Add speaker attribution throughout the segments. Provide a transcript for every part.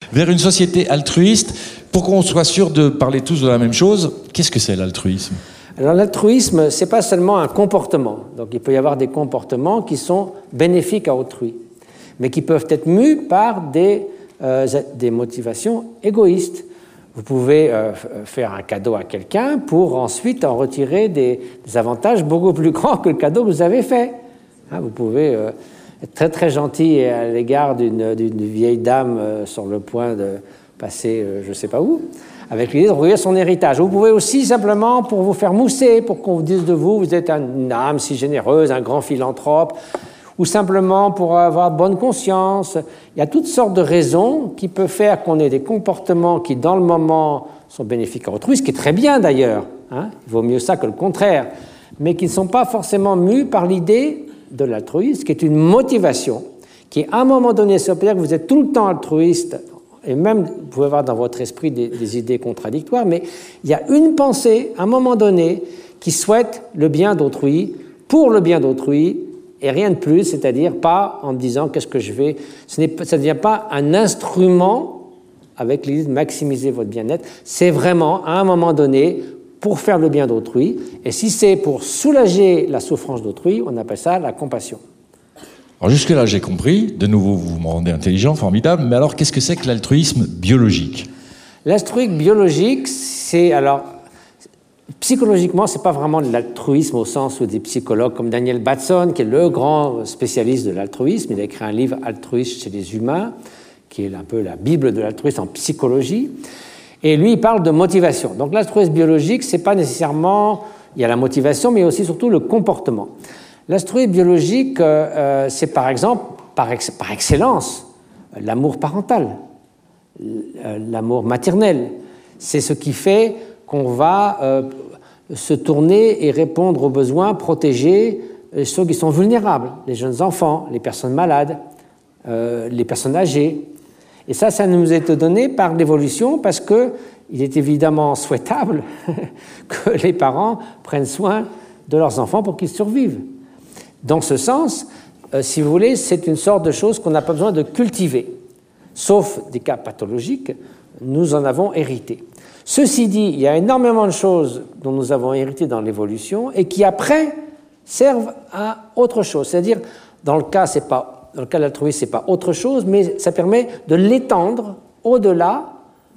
Speaker 1: vers une société altruiste. Pour qu'on soit sûr de parler tous de la même chose, qu'est-ce que c'est l'altruisme ?
Speaker 2: Alors l'altruisme, c'est pas seulement un comportement. Donc il peut y avoir des comportements qui sont bénéfiques à autrui, mais qui peuvent être mus par des motivations égoïstes. Vous pouvez faire un cadeau à quelqu'un pour ensuite en retirer des avantages beaucoup plus grands que le cadeau que vous avez fait. Vous pouvez être très très gentil à l'égard d'une vieille dame sur le point de passer je ne sais pas où, avec l'idée de recueillir son héritage. Vous pouvez aussi simplement pour vous faire mousser, pour qu'on vous dise de vous, vous êtes une âme si généreuse, un grand philanthrope, ou simplement pour avoir bonne conscience. Il y a toutes sortes de raisons qui peuvent faire qu'on ait des comportements qui, dans le moment, sont bénéfiques à autrui, ce qui est très bien d'ailleurs, il vaut mieux ça que le contraire, mais qui ne sont pas forcément mus par l'idée de l'altruisme, qui est une motivation, qui à un moment donné, ça veut dire que vous êtes tout le temps altruiste, et même vous pouvez avoir dans votre esprit des idées contradictoires, mais il y a une pensée, à un moment donné, qui souhaite le bien d'autrui, pour le bien d'autrui, et rien de plus, c'est-à-dire pas en me disant qu'est-ce que je vais... Ça ne devient pas un instrument avec l'idée de maximiser votre bien-être, c'est vraiment, à un moment donné, pour faire le bien d'autrui, et si c'est pour soulager la souffrance d'autrui, on appelle ça la compassion.
Speaker 1: Alors jusque-là, j'ai compris. De nouveau, vous me rendez intelligent, formidable. Mais alors, qu'est-ce que c'est que l'altruisme biologique ?
Speaker 2: L'altruisme biologique, c'est... Alors, psychologiquement, ce n'est pas vraiment de l'altruisme au sens où des psychologues comme Daniel Batson, qui est le grand spécialiste de l'altruisme, il a écrit un livre « Altruisme chez les humains », qui est un peu la Bible de l'altruisme en psychologie. Et lui, il parle de motivation. Donc l'altruisme biologique, ce n'est pas nécessairement... Il y a la motivation, mais aussi surtout le comportement. L'altruisme biologique, c'est par exemple, par excellence, l'amour parental, l'amour maternel. C'est ce qui fait qu'on va se tourner et répondre aux besoins, protéger ceux qui sont vulnérables, les jeunes enfants, les personnes malades, les personnes âgées. Et ça nous est donné par l'évolution parce qu'il est évidemment souhaitable que les parents prennent soin de leurs enfants pour qu'ils survivent. Dans ce sens, si vous voulez, c'est une sorte de chose qu'on n'a pas besoin de cultiver. Sauf des cas pathologiques, nous en avons hérité. Ceci dit, il y a énormément de choses dont nous avons hérité dans l'évolution et qui après servent à autre chose. C'est-à-dire, dans le cas de l'altruisme, ce n'est pas autre chose, mais ça permet de l'étendre au-delà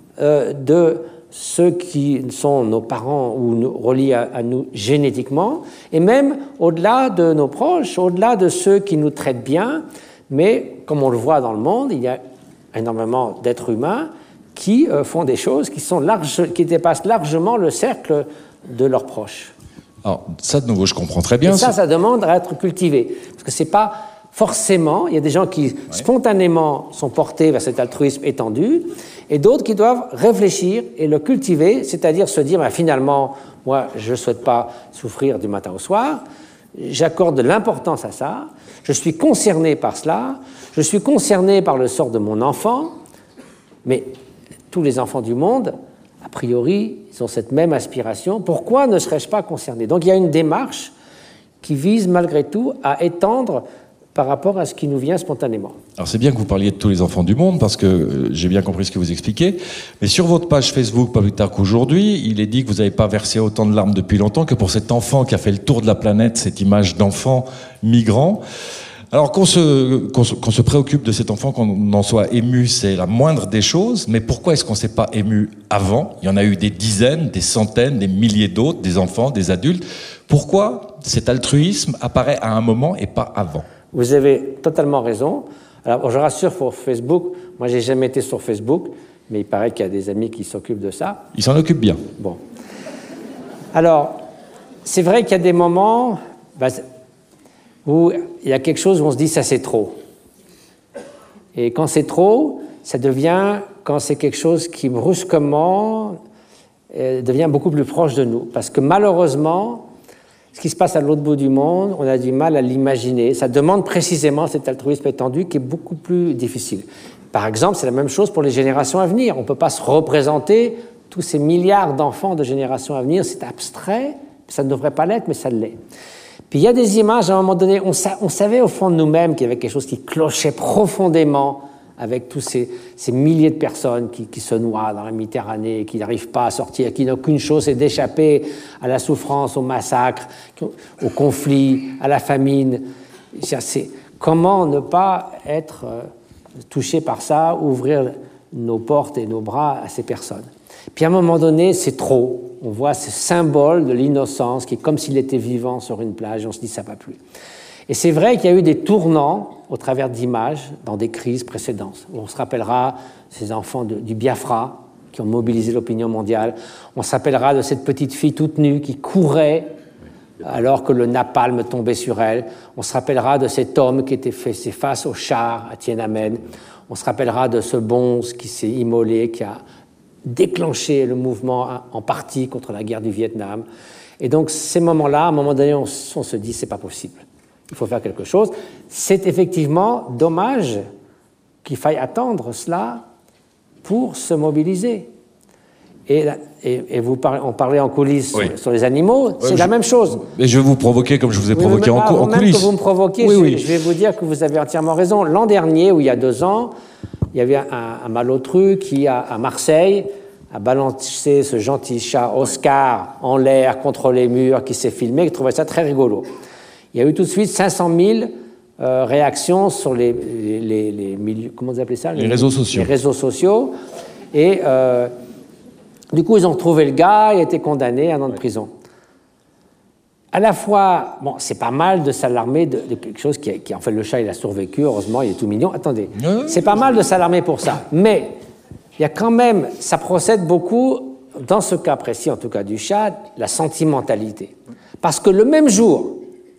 Speaker 2: de ceux qui sont nos parents ou reliés à nous génétiquement, et même au-delà de nos proches, au-delà de ceux qui nous traitent bien. Mais comme on le voit dans le monde, il y a énormément d'êtres humains qui font des choses qui dépassent largement le cercle de leurs proches.
Speaker 1: Alors ça, de nouveau, je comprends très bien.
Speaker 2: Et ça demande à être cultivé. Parce que c'est pas forcément, il y a des gens qui spontanément sont portés vers cet altruisme étendu, et d'autres qui doivent réfléchir et le cultiver, c'est-à-dire se dire, finalement, moi, je ne souhaite pas souffrir du matin au soir, j'accorde de l'importance à ça, je suis concerné par cela, je suis concerné par le sort de mon enfant, mais tous les enfants du monde, a priori, ils ont cette même aspiration, pourquoi ne serais-je pas concerné ? Donc il y a une démarche qui vise malgré tout à étendre par rapport à ce qui nous vient spontanément.
Speaker 1: Alors c'est bien que vous parliez de tous les enfants du monde, parce que j'ai bien compris ce que vous expliquez, mais sur votre page Facebook, pas plus tard qu'aujourd'hui, il est dit que vous n'avez pas versé autant de larmes depuis longtemps que pour cet enfant qui a fait le tour de la planète, cette image d'enfant migrant. Alors qu'on se préoccupe de cet enfant, qu'on en soit ému, c'est la moindre des choses, mais pourquoi est-ce qu'on ne s'est pas ému avant ? Il y en a eu des dizaines, des centaines, des milliers d'autres, des enfants, des adultes. Pourquoi cet altruisme apparaît à un moment et pas avant ?
Speaker 2: Vous avez totalement raison. Alors, je rassure pour Facebook, moi, j'ai jamais été sur Facebook, mais il paraît qu'il y a des amis qui s'occupent de ça.
Speaker 1: Ils s'en occupent bien.
Speaker 2: Bon. Alors, c'est vrai qu'il y a des moments où il y a quelque chose où on se dit ça c'est trop. Et quand c'est trop, ça devient, quand c'est quelque chose qui brusquement devient beaucoup plus proche de nous. Parce que malheureusement, ce qui se passe à l'autre bout du monde, on a du mal à l'imaginer. Ça demande précisément cet altruisme étendu qui est beaucoup plus difficile. Par exemple, c'est la même chose pour les générations à venir. On ne peut pas se représenter tous ces milliards d'enfants de générations à venir. C'est abstrait, ça ne devrait pas l'être, mais ça l'est. Puis il y a des images, à un moment donné, on savait au fond de nous-mêmes qu'il y avait quelque chose qui clochait profondément avec tous ces milliers de personnes qui se noient dans la Méditerranée, qui n'arrivent pas à sortir, qui n'ont qu'une chose, c'est d'échapper à la souffrance, au massacre, au conflit, à la famine. Comment ne pas être touché par ça, ouvrir nos portes et nos bras à ces personnes. Puis à un moment donné, c'est trop. On voit ce symbole de l'innocence qui est comme s'il était vivant sur une plage, et on se dit ça ne va plus. Et c'est vrai qu'il y a eu des tournants au travers d'images dans des crises précédentes. On se rappellera ces enfants du Biafra qui ont mobilisé l'opinion mondiale. On se rappellera de cette petite fille toute nue qui courait alors que le napalm tombait sur elle. On se rappellera de cet homme qui était fait face au char à Tiananmen. On se rappellera de ce bonze qui s'est immolé, qui a déclenché le mouvement en partie contre la guerre du Vietnam. Et donc ces moments-là, à un moment donné, on se dit c'est pas possible. Il faut faire quelque chose. C'est effectivement dommage qu'il faille attendre cela pour se mobiliser. Et on parlait en coulisses sur les animaux, c'est la même chose.
Speaker 1: Mais je vais vous provoquer comme je vous ai provoqué en coulisses.
Speaker 2: Même que vous me provoquez, je vais vous dire que vous avez entièrement raison. L'an dernier, ou il y a 2 ans, il y avait un malotru qui, à Marseille, a balancé ce gentil chat Oscar en l'air contre les murs, qui s'est filmé, qui trouvait ça très rigolo. Il y a eu tout de suite 500 000 réactions sur les milieux, comment vous appelez ça ?
Speaker 1: Les réseaux sociaux.
Speaker 2: Les réseaux sociaux. Et du coup, ils ont retrouvé le gars, il a été condamné à 1 an de prison. À la fois, bon, c'est pas mal de s'alarmer de quelque chose qui en fait, le chat, il a survécu, heureusement, il est tout mignon. Attendez, c'est pas mal de s'alarmer pour ça. Mais il y a quand même, ça procède beaucoup, dans ce cas précis, en tout cas du chat, la sentimentalité. Parce que le même jour,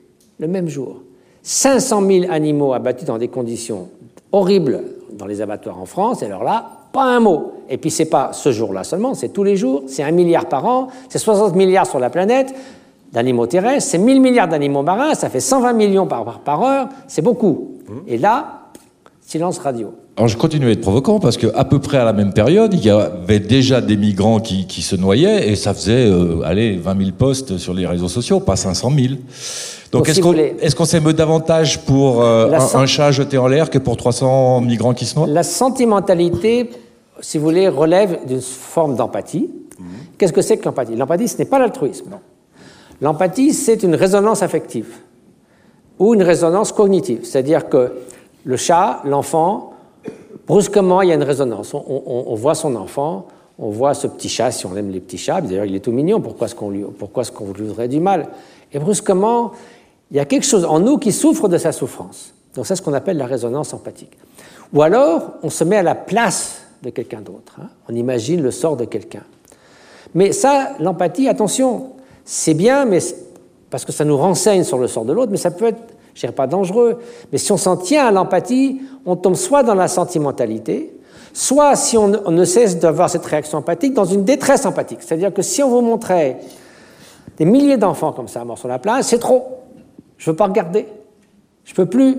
Speaker 2: 500 000 animaux abattus dans des conditions horribles dans les abattoirs en France, et alors là, pas un mot. Et puis c'est pas ce jour-là seulement, c'est tous les jours, c'est 1 milliard par an, c'est 60 milliards sur la planète d'animaux terrestres, c'est 1000 milliards d'animaux marins, ça fait 120 millions par heure, c'est beaucoup. Et là, silence radio.
Speaker 1: Alors je continue à être provocant parce qu'à peu près à la même période, il y avait déjà des migrants qui se noyaient et ça faisait 20 000 posts sur les réseaux sociaux, pas 500 000. Donc est-ce qu'on s'émeut davantage pour un chat jeté en l'air que pour 300 migrants qui se noient ?
Speaker 2: La sentimentalité, si vous voulez, relève d'une forme d'empathie. Qu'est-ce que c'est que l'empathie ? L'empathie, ce n'est pas l'altruisme. Non. L'empathie, c'est une résonance affective ou une résonance cognitive. C'est-à-dire que le chat, l'enfant, brusquement, il y a une résonance. On voit son enfant, on voit ce petit chat, si on aime les petits chats, d'ailleurs il est tout mignon, pourquoi est-ce qu'on lui voudrait du mal ? Et brusquement, il y a quelque chose en nous qui souffre de sa souffrance. Donc c'est ce qu'on appelle la résonance empathique. Ou alors, on se met à la place de quelqu'un d'autre. On imagine le sort de quelqu'un. Mais ça, l'empathie, attention, c'est bien, mais parce que ça nous renseigne sur le sort de l'autre, mais ça peut être, je dirais pas dangereux, mais si on s'en tient à l'empathie, on tombe soit dans la sentimentalité, soit, si on ne cesse d'avoir cette réaction empathique, dans une détresse empathique. C'est-à-dire que si on vous montrait des milliers d'enfants comme ça, morts sur la plage, c'est trop. Je veux pas regarder. Je peux plus.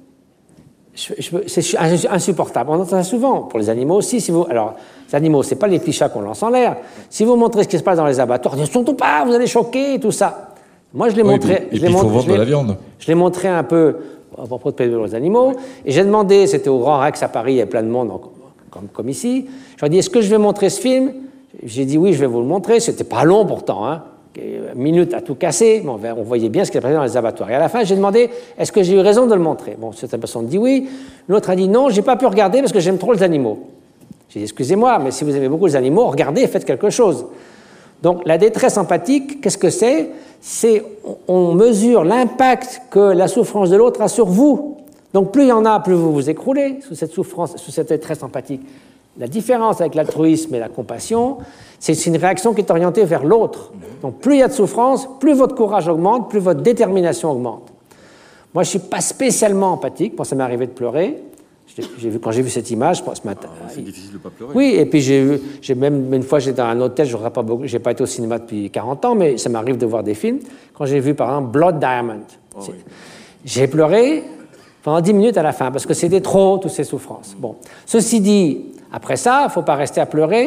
Speaker 2: C'est insupportable. On entend ça souvent. Pour les animaux aussi. Alors, les animaux, c'est pas les petits chats qu'on lance en l'air. Si vous montrez ce qui se passe dans les abattoirs, ne surtout pas, vous allez choquer, tout ça. Moi, je l'ai montré.
Speaker 1: Et puis, il faut vendre de la viande.
Speaker 2: Je l'ai montré un peu à propos de pédophilie aux animaux. Et j'ai demandé, c'était au Grand Rex à Paris, il y a plein de monde, comme ici. Je leur ai dit, est-ce que je vais montrer ce film ? J'ai dit oui, je vais vous le montrer. C'était pas long pourtant, hein. Une minute à tout casser. Bon, on voyait bien ce qui était passé dans les abattoirs. Et à la fin, j'ai demandé, est-ce que j'ai eu raison de le montrer ? Bon, certaines personnes dit oui. L'autre a dit non, j'ai pas pu regarder parce que j'aime trop les animaux. J'ai dit, excusez-moi, mais si vous aimez beaucoup les animaux, regardez et faites quelque chose. Donc, la détresse empathique, qu'est-ce que c'est ? C'est, on mesure l'impact que la souffrance de l'autre a sur vous. Donc, plus il y en a, plus vous vous écroulez sous cette souffrance, sous cette détresse empathique. La différence avec l'altruisme et la compassion, c'est une réaction qui est orientée vers l'autre. Donc, plus il y a de souffrance, plus votre courage augmente, plus votre détermination augmente. Moi, je ne suis pas spécialement empathique. Moi, ça m'est arrivé de pleurer. Quand j'ai vu cette image ce matin.
Speaker 3: C'est difficile de ne pas pleurer.
Speaker 2: Oui, et puis j'ai même une fois, j'étais dans un hôtel, je n'ai pas été au cinéma depuis 40 ans, mais ça m'arrive de voir des films. Quand j'ai vu, par exemple, Blood Diamond, j'ai pleuré pendant 10 minutes à la fin, parce que c'était trop, toutes ces souffrances. Bon. Ceci dit, après ça, il ne faut pas rester à pleurer.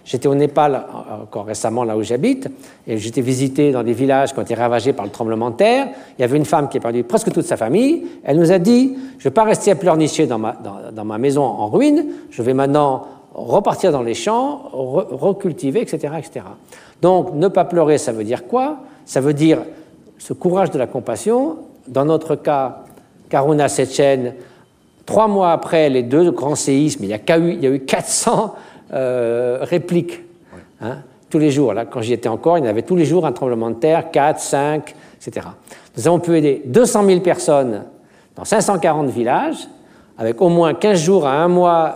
Speaker 2: J'étais au Népal encore récemment, là où j'habite, et j'étais visité dans des villages qui ont été ravagés par le tremblement de terre. Il y avait une femme qui a perdu presque toute sa famille. Elle nous a dit, je ne vais pas rester à pleurnicher dans ma maison en ruine, je vais maintenant repartir dans les champs, recultiver, etc., etc. Donc, ne pas pleurer, ça veut dire quoi? Ça veut dire ce courage de la compassion. Dans notre cas, Karuna Sechen, 3 mois après les 2 grands séismes, il y a eu 400 répliques. Hein, tous les jours. Là, quand j'y étais encore, il y en avait tous les jours un tremblement de terre, 4, 5, etc. Nous avons pu aider 200 000 personnes dans 540 villages, avec au moins 15 jours à 1 mois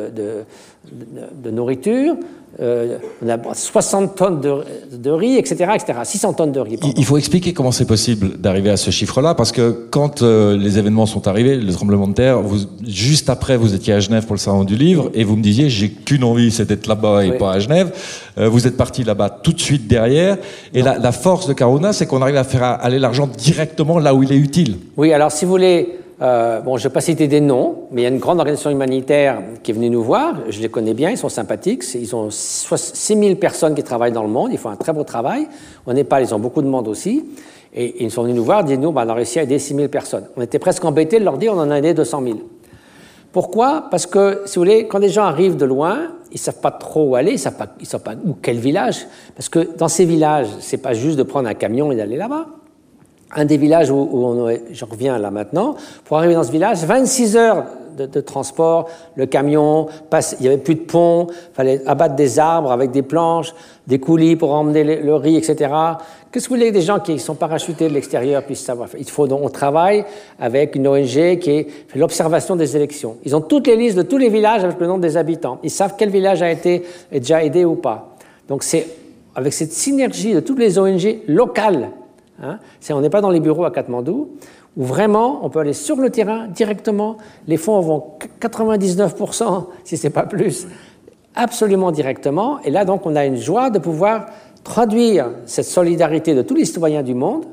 Speaker 2: de nourriture. On a 60 tonnes de riz, etc., etc. 600 tonnes de riz. Pardon.
Speaker 1: Il faut expliquer comment c'est possible d'arriver à ce chiffre-là, parce que quand les événements sont arrivés, le tremblement de terre, juste après, vous étiez à Genève pour le salon du livre, et vous me disiez, j'ai qu'une envie, c'est d'être là-bas et pas à Genève. Vous êtes parti là-bas tout de suite derrière, et la force de Karuna, c'est qu'on arrive à faire aller l'argent directement là où il est utile.
Speaker 2: Oui, alors si vous voulez... je ne vais pas citer des noms, mais il y a une grande organisation humanitaire qui est venue nous voir. Je les connais bien, ils sont sympathiques. Ils ont 6 000 personnes qui travaillent dans le monde. Ils font un très beau travail. Au Népal, ils ont beaucoup de monde aussi. Et ils sont venus nous voir, dites-nous, on a réussi à aider 6 000 personnes. On était presque embêtés de leur dire, on en a aidé 200 000. Pourquoi? Parce que, si vous voulez, quand des gens arrivent de loin, ils ne savent pas trop où aller, ils ne savent pas où, quel village. Parce que dans ces villages, ce n'est pas juste de prendre un camion et d'aller là-bas. Un des villages où j'en reviens là maintenant, pour arriver dans ce village, 26 heures de transport, le camion, il n'y avait plus de pont, il fallait abattre des arbres avec des planches, des coulis pour emmener le riz, etc. Qu'est-ce que vous voulez que des gens qui sont parachutés de l'extérieur puissent savoir? On travaille avec une ONG qui fait l'observation des élections. Ils ont toutes les listes de tous les villages avec le nom des habitants. Ils savent quel village est déjà aidé ou pas. Donc c'est avec cette synergie de toutes les ONG locales. Hein, on n'est pas dans les bureaux à Katmandou, où vraiment on peut aller sur le terrain directement. Les fonds vont 99%, si ce n'est pas plus, absolument directement. Et là, donc, on a une joie de pouvoir traduire cette solidarité de tous les citoyens du monde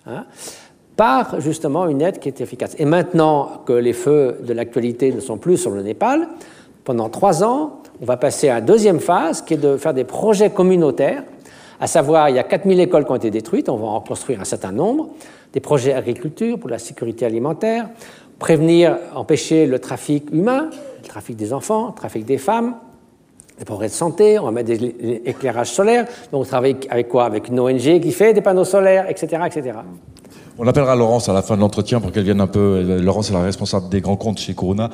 Speaker 2: par justement une aide qui est efficace. Et maintenant que les feux de l'actualité ne sont plus sur le Népal, pendant 3 ans, on va passer à une deuxième phase qui est de faire des projets communautaires. À savoir, il y a 4000 écoles qui ont été détruites, on va en construire un certain nombre, des projets agriculture pour la sécurité alimentaire, prévenir, empêcher le trafic humain, le trafic des enfants, le trafic des femmes, des progrès de santé, on va mettre des éclairages solaires, donc on travaille avec quoi? Avec une ONG qui fait des panneaux solaires, etc., etc.
Speaker 1: On appellera Laurence à la fin de l'entretien pour qu'elle vienne un peu. Laurence est la responsable des grands comptes chez Karuna,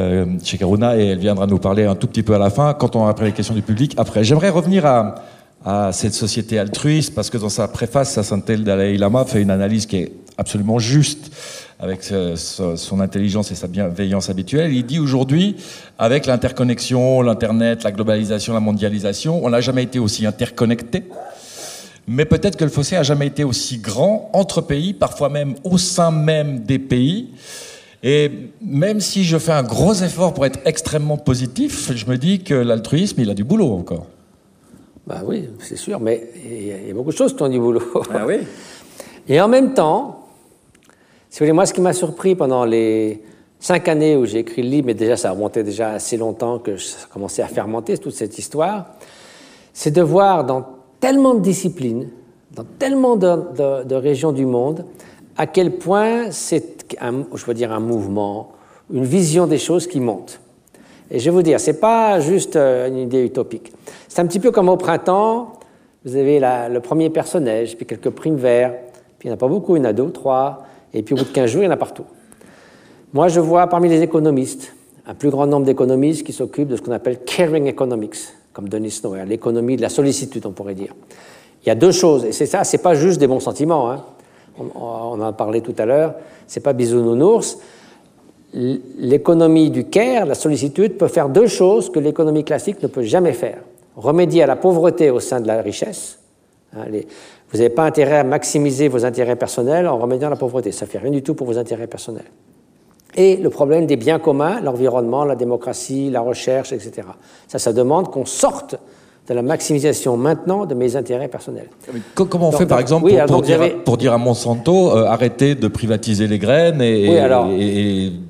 Speaker 1: et elle viendra nous parler un tout petit peu à la fin, quand on aura pris les questions du public. Après, j'aimerais revenir à cette société altruiste, parce que dans sa préface, Sa Sainteté le Dalai Lama fait une analyse qui est absolument juste, avec son intelligence et sa bienveillance habituelle. Il dit aujourd'hui, avec l'interconnexion, l'Internet, la globalisation, la mondialisation, on n'a jamais été aussi interconnectés, mais peut-être que le fossé n'a jamais été aussi grand entre pays, parfois même au sein même des pays. Et même si je fais un gros effort pour être extrêmement positif, je me dis que l'altruisme, il a du boulot encore.
Speaker 2: Ben oui, c'est sûr, mais il y a beaucoup de choses qui ont du boulot.
Speaker 1: Ah oui.
Speaker 2: Et en même temps, si vous voulez, moi, ce qui m'a surpris pendant les 5 années où j'ai écrit le livre, mais déjà ça remontait déjà assez longtemps que ça commençait à fermenter toute cette histoire, c'est de voir dans tellement de disciplines, dans tellement de régions du monde, à quel point c'est, je veux dire, un mouvement, une vision des choses qui monte. Et je vais vous dire, ce n'est pas juste une idée utopique. C'est un petit peu comme au printemps, vous avez le premier perce-neige, puis quelques primes verts, puis il n'y en a pas beaucoup, il y en a 2 ou 3, et puis au bout de 15 jours, il y en a partout. Moi, je vois parmi les économistes, un plus grand nombre d'économistes qui s'occupent de ce qu'on appelle caring economics, comme Denis Snow, l'économie de la sollicitude, on pourrait dire. Il y a 2 choses, et c'est ça, c'est pas juste des bons sentiments, hein. On en a parlé tout à l'heure, c'est pas bisounours. L'économie du care, la sollicitude, peut faire 2 choses que l'économie classique ne peut jamais faire. Remédier à la pauvreté au sein de la richesse. Vous n'avez pas intérêt à maximiser vos intérêts personnels en remédiant à la pauvreté. Ça ne fait rien du tout pour vos intérêts personnels. Et le problème des biens communs, l'environnement, la démocratie, la recherche, etc. Ça demande qu'on sorte de la maximisation maintenant de mes intérêts personnels.
Speaker 1: Comment on fait, par exemple, pour dire à Monsanto, arrêtez de privatiser les graines et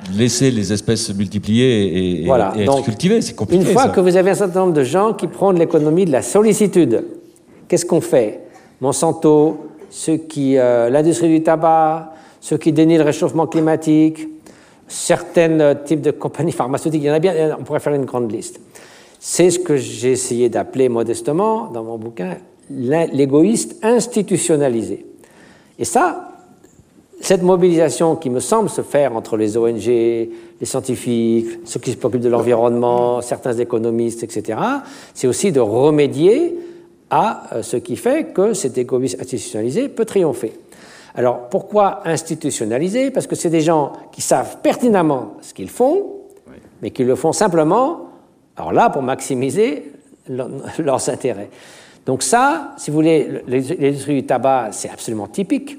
Speaker 1: laisser les espèces se multiplier et être
Speaker 2: Donc,
Speaker 1: cultivées. C'est compliqué.
Speaker 2: Une fois
Speaker 1: ça.
Speaker 2: que vous avez un certain nombre de gens qui prônent l'économie de la sollicitude, qu'est-ce qu'on fait? Monsanto, l'industrie du tabac, ceux qui dénient le réchauffement climatique, certains types de compagnies pharmaceutiques, il y en a bien, on pourrait faire une grande liste. C'est ce que j'ai essayé d'appeler modestement, dans mon bouquin, l'égoïste institutionnalisé. Et ça, cette mobilisation qui me semble se faire entre les ONG, les scientifiques, ceux qui s'occupent de l'environnement, certains économistes, etc., c'est aussi de remédier à ce qui fait que cet égoïsme institutionnalisé peut triompher. Alors, pourquoi institutionnaliser? Parce que c'est des gens qui savent pertinemment ce qu'ils font, mais qui le font simplement, alors là, pour maximiser leurs intérêts. Donc ça, si vous voulez, l'industrie du tabac, c'est absolument typique.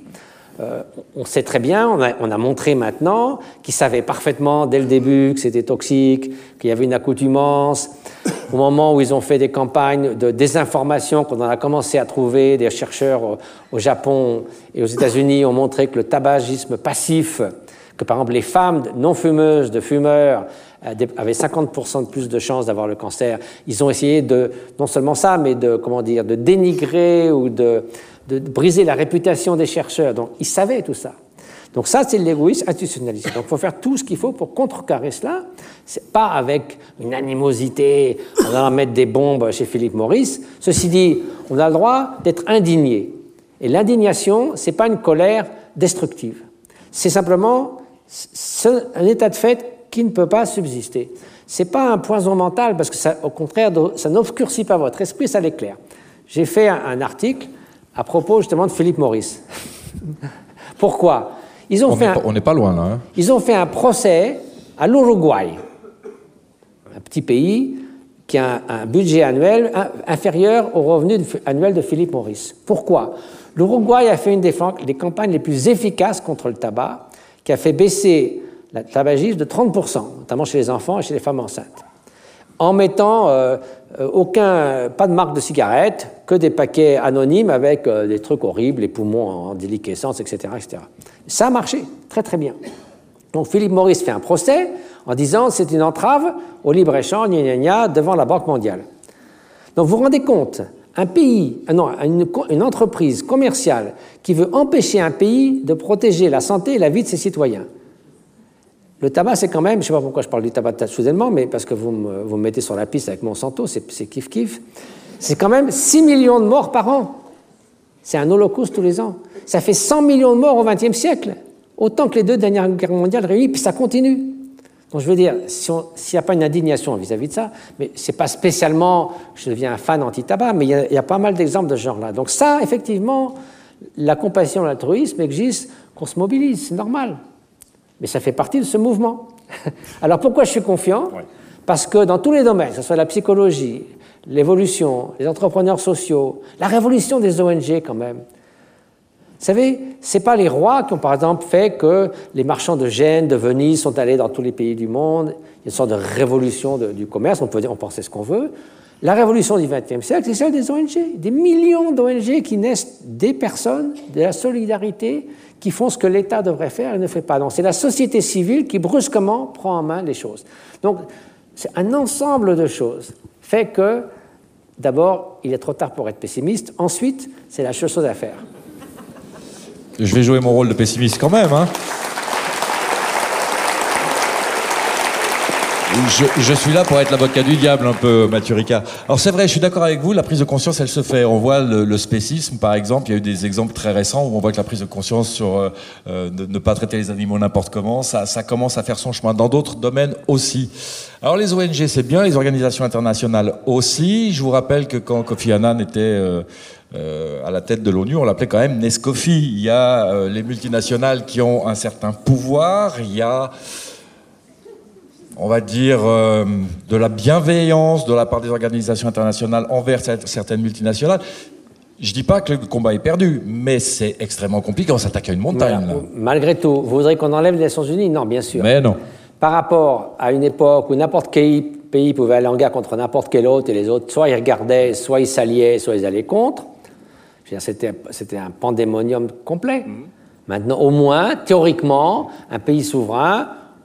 Speaker 2: On sait très bien, on a montré maintenant qu'ils savaient parfaitement dès le début que c'était toxique, qu'il y avait une accoutumance. Au moment où ils ont fait des campagnes de désinformation, qu'on en a commencé à trouver, des chercheurs au Japon et aux États-Unis ont montré que le tabagisme passif, que par exemple les femmes non fumeuses de fumeurs avaient 50% de plus de chances d'avoir le cancer. Ils ont essayé de, non seulement ça, mais de dénigrer ou de briser la réputation des chercheurs. Donc, ils savaient tout ça. Donc ça, c'est l'égoïsme institutionnalisé. Donc il faut faire tout ce qu'il faut pour contrecarrer cela. C'est pas avec une animosité, en allant mettre des bombes chez Philip Morris. Ceci dit, on a le droit d'être indigné. Et l'indignation, c'est pas une colère destructive. C'est simplement un état de fait qui ne peut pas subsister. C'est pas un poison mental, parce que ça, au contraire, ça n'obscurcit pas votre esprit, ça l'éclaire. J'ai fait un article à propos justement de Philip Morris. Pourquoi?
Speaker 1: On n'est pas loin là. Hein.
Speaker 2: Ils ont fait un procès à l'Uruguay, un petit pays qui a un budget annuel inférieur au revenu annuel de Philip Morris. Pourquoi? L'Uruguay a fait une des campagnes les plus efficaces contre le tabac, qui a fait baisser le tabagisme de 30%, notamment chez les enfants et chez les femmes enceintes, en mettant pas de marque de cigarettes, que des paquets anonymes avec des trucs horribles, les poumons en déliquescence, etc., etc. Ça a marché très très bien. Donc Philip Morris fait un procès en disant c'est une entrave au libre-échange devant la Banque mondiale. Donc vous vous rendez compte, une entreprise commerciale qui veut empêcher un pays de protéger la santé et la vie de ses citoyens. Le tabac, c'est quand même, je ne sais pas pourquoi je parle du tabac soudainement, mais parce que vous me mettez sur la piste avec Monsanto, c'est kiff-kiff. C'est quand même 6 millions de morts par an. C'est un holocauste tous les ans. Ça fait 100 millions de morts au XXe siècle, autant que les 2 dernières guerres mondiales réunies, puis ça continue. Donc je veux dire, s'il n'y a pas une indignation vis-à-vis de ça, mais ce n'est pas spécialement, je deviens un fan anti-tabac, mais il y a pas mal d'exemples de ce genre-là. Donc ça, effectivement, la compassion et l'altruisme exigent qu'on se mobilise, c'est normal. Mais ça fait partie de ce mouvement. Alors pourquoi je suis confiant? Parce que dans tous les domaines, que ce soit la psychologie, l'évolution, les entrepreneurs sociaux, la révolution des ONG quand même. Vous savez, ce n'est pas les rois qui ont par exemple fait que les marchands de Gênes, de Venise sont allés dans tous les pays du monde. Il y a une sorte de révolution du commerce, on pensait ce qu'on veut. La révolution du XXe siècle, c'est celle des ONG. Des millions d'ONG qui naissent des personnes, de la solidarité, qui font ce que l'État devrait faire et ne fait pas. Donc c'est la société civile qui brusquement prend en main les choses. Donc c'est un ensemble de choses fait que, d'abord, il est trop tard pour être pessimiste. Ensuite, c'est la chose à faire.
Speaker 1: Je vais jouer mon rôle de pessimiste quand même, hein. Je suis là pour être l'avocat du diable un peu, Mathieu Ricard. Alors c'est vrai, je suis d'accord avec vous, la prise de conscience, elle se fait. On voit le spécisme, par exemple, il y a eu des exemples très récents où on voit que la prise de conscience sur ne pas traiter les animaux n'importe comment, ça commence à faire son chemin dans d'autres domaines aussi. Alors les ONG, c'est bien, les organisations internationales aussi. Je vous rappelle que quand Kofi Annan était à la tête de l'ONU, on l'appelait quand même Nescofi. Il y a les multinationales qui ont un certain pouvoir, il y a... on va dire, de la bienveillance de la part des organisations internationales envers certaines multinationales. Je ne dis pas que le combat est perdu, mais c'est extrêmement compliqué. On s'attaque à une montagne. Là.
Speaker 2: Malgré tout, vous voudrez qu'on enlève les Nations Unies? Non, bien sûr.
Speaker 1: Mais non.
Speaker 2: Par rapport à une époque où n'importe quel pays pouvait aller en guerre contre n'importe quel autre, et les autres, soit ils regardaient, soit ils s'alliaient, soit ils allaient contre, je veux dire, c'était un pandémonium complet. Maintenant, au moins, théoriquement, un pays souverain,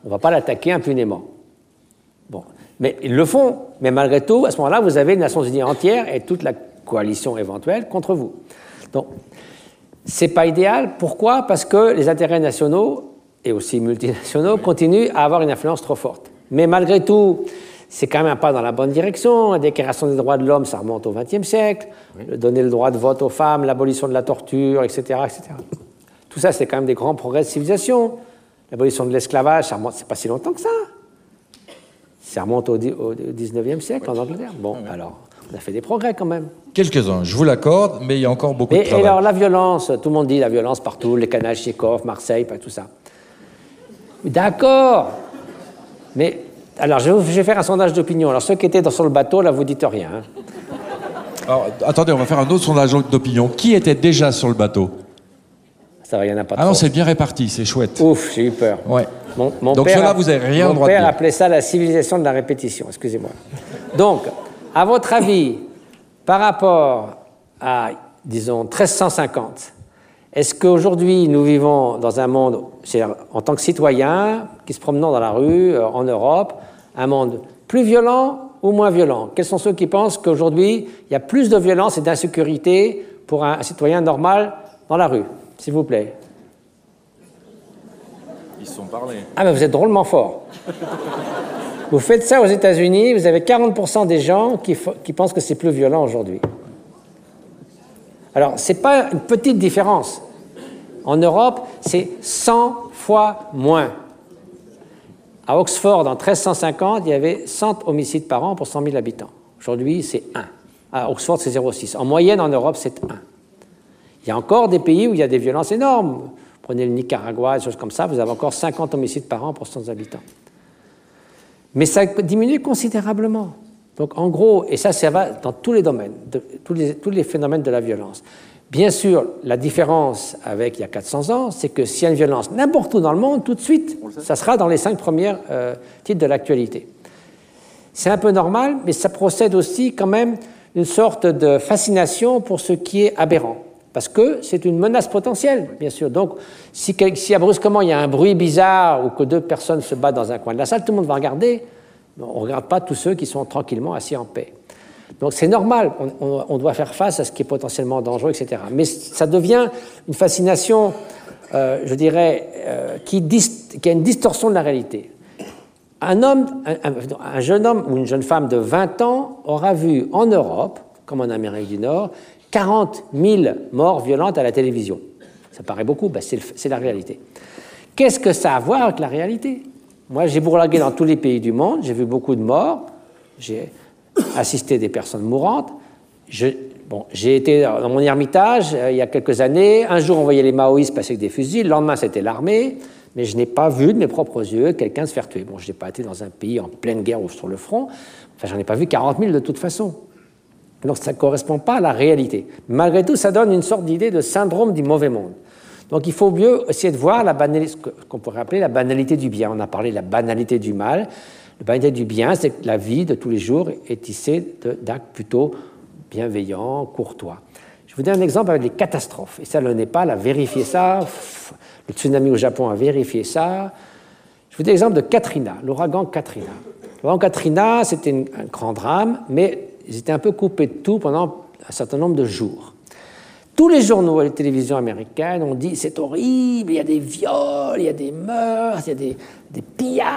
Speaker 2: On ne va pas l'attaquer impunément. Bon. Mais ils le font. Mais malgré tout, à ce moment-là, vous avez les Nations Unies entières et toute la coalition éventuelle contre vous. Donc, ce n'est pas idéal. Pourquoi? Parce que les intérêts nationaux et aussi multinationaux continuent à avoir une influence trop forte. Mais malgré tout, c'est quand même un pas dans la bonne direction. La déclaration des droits de l'homme, ça remonte au XXe siècle. Oui. Donner le droit de vote aux femmes, l'abolition de la torture, etc., etc. Tout ça, c'est quand même des grands progrès de civilisation. L'abolition de l'esclavage, ça remonte, c'est pas si longtemps que ça. Ça remonte au XIXe siècle en Angleterre. Bon, alors, on a fait des progrès quand même.
Speaker 1: Quelques-uns, je vous l'accorde, mais il y a encore beaucoup de travail.
Speaker 2: Et alors, la violence, tout le monde dit la violence partout, les Kalachnikov, Marseille, pas tout ça. D'accord. Mais, alors, je vais faire un sondage d'opinion. Alors, ceux qui étaient sur le bateau, là, vous dites rien. Hein.
Speaker 1: Alors, attendez, on va faire un autre sondage d'opinion. Qui était déjà sur le bateau?
Speaker 2: Ça va, il n'y en a pas trop.
Speaker 1: Ah non, c'est bien réparti, c'est chouette.
Speaker 2: Ouf, j'ai eu peur.
Speaker 1: Ouais.
Speaker 2: Donc
Speaker 1: cela, vous n'avez rien le droit de dire.
Speaker 2: Mon père appelait ça la civilisation de la répétition, excusez-moi. Donc, à votre avis, par rapport à, disons, 1350, est-ce qu'aujourd'hui, nous vivons dans un monde, en tant que citoyens, qui se promenons dans la rue, en Europe, un monde plus violent ou moins violent? Quels sont ceux qui pensent qu'aujourd'hui, il y a plus de violence et d'insécurité pour un citoyen normal dans la rue? S'il vous plaît.
Speaker 1: Ils se sont parlé.
Speaker 2: Ah, mais vous êtes drôlement fort. Vous faites ça aux États-Unis, vous avez 40% des gens qui pensent que c'est plus violent aujourd'hui. Alors, ce n'est pas une petite différence. En Europe, c'est 100 fois moins. À Oxford, en 1350, il y avait 100 homicides par an pour 100 000 habitants. Aujourd'hui, c'est 1. À Oxford, c'est 0,6. En moyenne, en Europe, c'est 1. Il y a encore des pays où il y a des violences énormes. Prenez le Nicaragua, des choses comme ça, vous avez encore 50 homicides par an pour 100 habitants. Mais ça diminue considérablement. Donc en gros, et ça va dans tous les domaines, tous les phénomènes de la violence. Bien sûr, la différence avec il y a 400 ans, c'est que s'il y a une violence n'importe où dans le monde, tout de suite, ça sera dans les 5 premiers titres de l'actualité. C'est un peu normal, mais ça procède aussi quand même d'une sorte de fascination pour ce qui est aberrant. Parce que c'est une menace potentielle, bien sûr. Donc, si brusquement il y a un bruit bizarre ou que 2 personnes se battent dans un coin de la salle, tout le monde va regarder. On ne regarde pas tous ceux qui sont tranquillement assis en paix. Donc, c'est normal. On doit faire face à ce qui est potentiellement dangereux, etc. Mais ça devient une fascination, je dirais, qui a une distorsion de la réalité. Un jeune homme ou une jeune femme de 20 ans aura vu en Europe, comme en Amérique du Nord, 40 000 morts violentes à la télévision. Ça paraît beaucoup, ben c'est la réalité. Qu'est-ce que ça a à voir avec la réalité? Moi, j'ai bourlingué dans tous les pays du monde, j'ai vu beaucoup de morts, j'ai assisté des personnes mourantes. J'ai été dans mon ermitage il y a quelques années. Un jour, on voyait les maoïstes passer avec des fusils, le lendemain, c'était l'armée, mais je n'ai pas vu de mes propres yeux quelqu'un se faire tuer. Bon, je n'ai pas été dans un pays en pleine guerre ou sur le front, enfin, j'en ai pas vu 40 000 de toute façon. Donc ça ne correspond pas à la réalité. Malgré tout, ça donne une sorte d'idée de syndrome du mauvais monde. Donc il faut mieux essayer de voir ce qu'on pourrait appeler la banalité du bien. On a parlé de la banalité du mal. La banalité du bien, c'est que la vie de tous les jours est tissée d'actes plutôt bienveillants, courtois. Je vous donne un exemple avec les catastrophes. Et ça, le Népal a vérifié ça. Le tsunami au Japon a vérifié ça. Je vous donne l'exemple de Katrina, l'ouragan Katrina. L'ouragan Katrina, c'était un grand drame, mais ils étaient un peu coupés de tout pendant un certain nombre de jours. Tous les journaux et les télévisions américaines ont dit « c'est horrible, il y a des viols, il y a des meurtres, il y a des pillages ».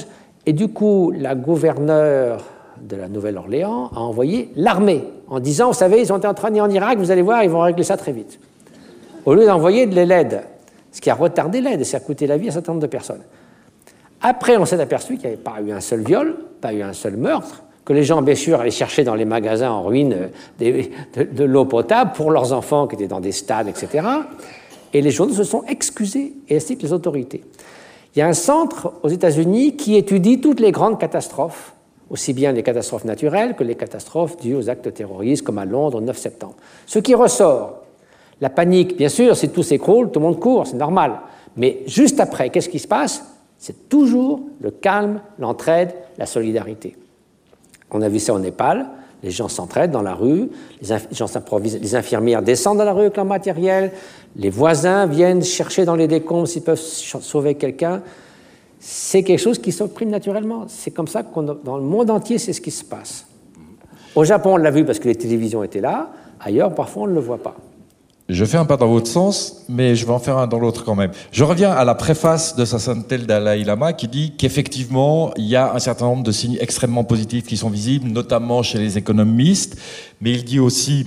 Speaker 2: Et du coup, la gouverneure de la Nouvelle-Orléans a envoyé l'armée en disant « vous savez, ils ont été entraînés en Irak, vous allez voir, ils vont régler ça très vite ». Au lieu d'envoyer de l'aide, ce qui a retardé l'aide et ça a coûté la vie à un certain nombre de personnes. Après, on s'est aperçu qu'il n'y avait pas eu un seul viol, pas eu un seul meurtre, que les gens, bien sûr, allaient chercher dans les magasins en ruine de l'eau potable pour leurs enfants qui étaient dans des stades, etc. Et les journaux se sont excusés, et ainsi que les autorités. Il y a un centre aux États-Unis qui étudie toutes les grandes catastrophes, aussi bien les catastrophes naturelles que les catastrophes dues aux actes terroristes, comme à Londres, le 9 septembre. Ce qui ressort, la panique, bien sûr, si tout s'écroule, tout le monde court, c'est normal. Mais juste après, qu'est-ce qui se passe? C'est toujours le calme, l'entraide, la solidarité. On a vu ça au Népal, les gens s'entraident dans la rue, les gens s'improvisent, les infirmières descendent dans la rue avec leur matériel, les voisins viennent chercher dans les décombres s'ils peuvent sauver quelqu'un. c'est quelque chose qui s'opprime naturellement. C'est comme ça que dans le monde entier, c'est ce qui se passe. Au Japon, on l'a vu parce que les télévisions étaient là. Ailleurs, parfois, on ne le voit pas.
Speaker 1: Je fais un pas dans votre sens, mais je vais en faire un dans l'autre quand même. Je reviens à la préface de Sa Sainteté le Dalai Lama qui dit qu'effectivement, il y a un certain nombre de signes extrêmement positifs qui sont visibles, notamment chez les économistes, mais il dit aussi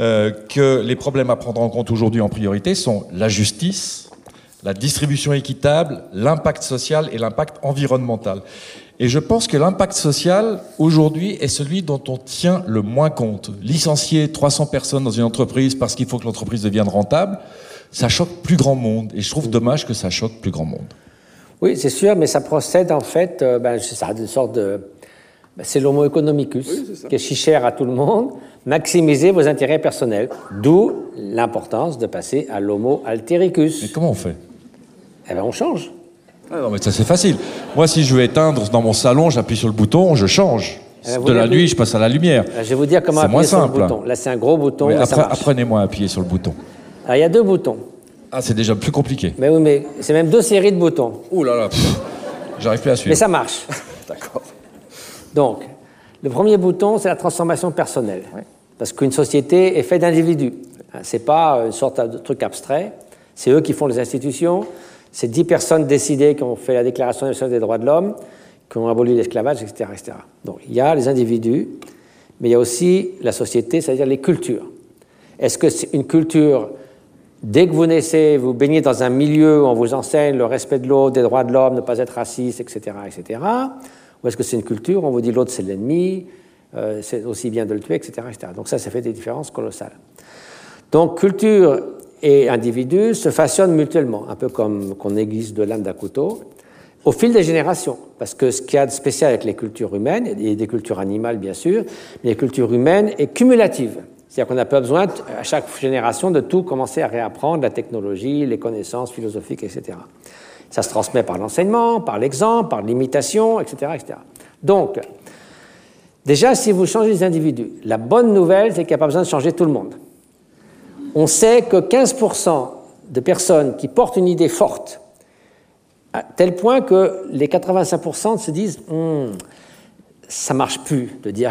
Speaker 1: que les problèmes à prendre en compte aujourd'hui en priorité sont la justice, la distribution équitable, l'impact social et l'impact environnemental. Et je pense que l'impact social, aujourd'hui, est celui dont on tient le moins compte. Licencier 300 personnes dans une entreprise parce qu'il faut que l'entreprise devienne rentable, ça choque plus grand monde. Et je trouve dommage que ça choque plus grand monde.
Speaker 2: Oui, c'est sûr, mais ça procède en fait, ça a une sorte de... c'est l'homo economicus, qui est si cher à tout le monde. Maximiser vos intérêts personnels. D'où l'importance de passer à l'homo altericus.
Speaker 1: Mais comment on fait?
Speaker 2: Eh bien, on change.
Speaker 1: Ah non, mais ça c'est facile. Moi, si je veux éteindre dans mon salon, j'appuie sur le bouton, je change. De la nuit, je passe à la lumière.
Speaker 2: Je vais vous dire comment appuyer sur le bouton. Là, c'est un gros bouton.
Speaker 1: Apprenez-moi à appuyer sur le bouton.
Speaker 2: Alors, il y a 2 boutons.
Speaker 1: Ah, c'est déjà plus compliqué.
Speaker 2: Mais oui, mais c'est même 2 séries de boutons.
Speaker 1: Ouh là là, j'arrive plus à suivre.
Speaker 2: Mais ça marche.
Speaker 1: D'accord.
Speaker 2: Donc, le premier bouton, c'est la transformation personnelle. Oui. Parce qu'une société est faite d'individus. C'est pas une sorte de truc abstrait. C'est eux qui font les institutions. C'est 10 personnes décidées qui ont fait la Déclaration universelle des droits de l'homme, qui ont aboli l'esclavage, etc., etc. Donc, il y a les individus, mais il y a aussi la société, c'est-à-dire les cultures. Est-ce que c'est une culture, dès que vous naissez, vous baignez dans un milieu où on vous enseigne le respect de l'autre, des droits de l'homme, ne pas être raciste, etc., etc., ou est-ce que c'est une culture où on vous dit l'autre c'est l'ennemi, c'est aussi bien de le tuer, etc., etc. Donc ça fait des différences colossales. Donc, culture et individus se façonnent mutuellement, un peu comme qu'on aiguise de lame d'un couteau, au fil des générations. Parce que ce qu'il y a de spécial avec les cultures humaines, et des cultures animales bien sûr, mais les cultures humaines est cumulative. C'est-à-dire qu'on n'a pas besoin, à chaque génération, de tout commencer à réapprendre, la technologie, les connaissances philosophiques, etc. Ça se transmet par l'enseignement, par l'exemple, par l'imitation, etc., etc. Donc, déjà, si vous changez les individus, la bonne nouvelle, c'est qu'il n'y a pas besoin de changer tout le monde. On sait que 15% de personnes qui portent une idée forte, à tel point que les 85% se disent ça ne marche plus de dire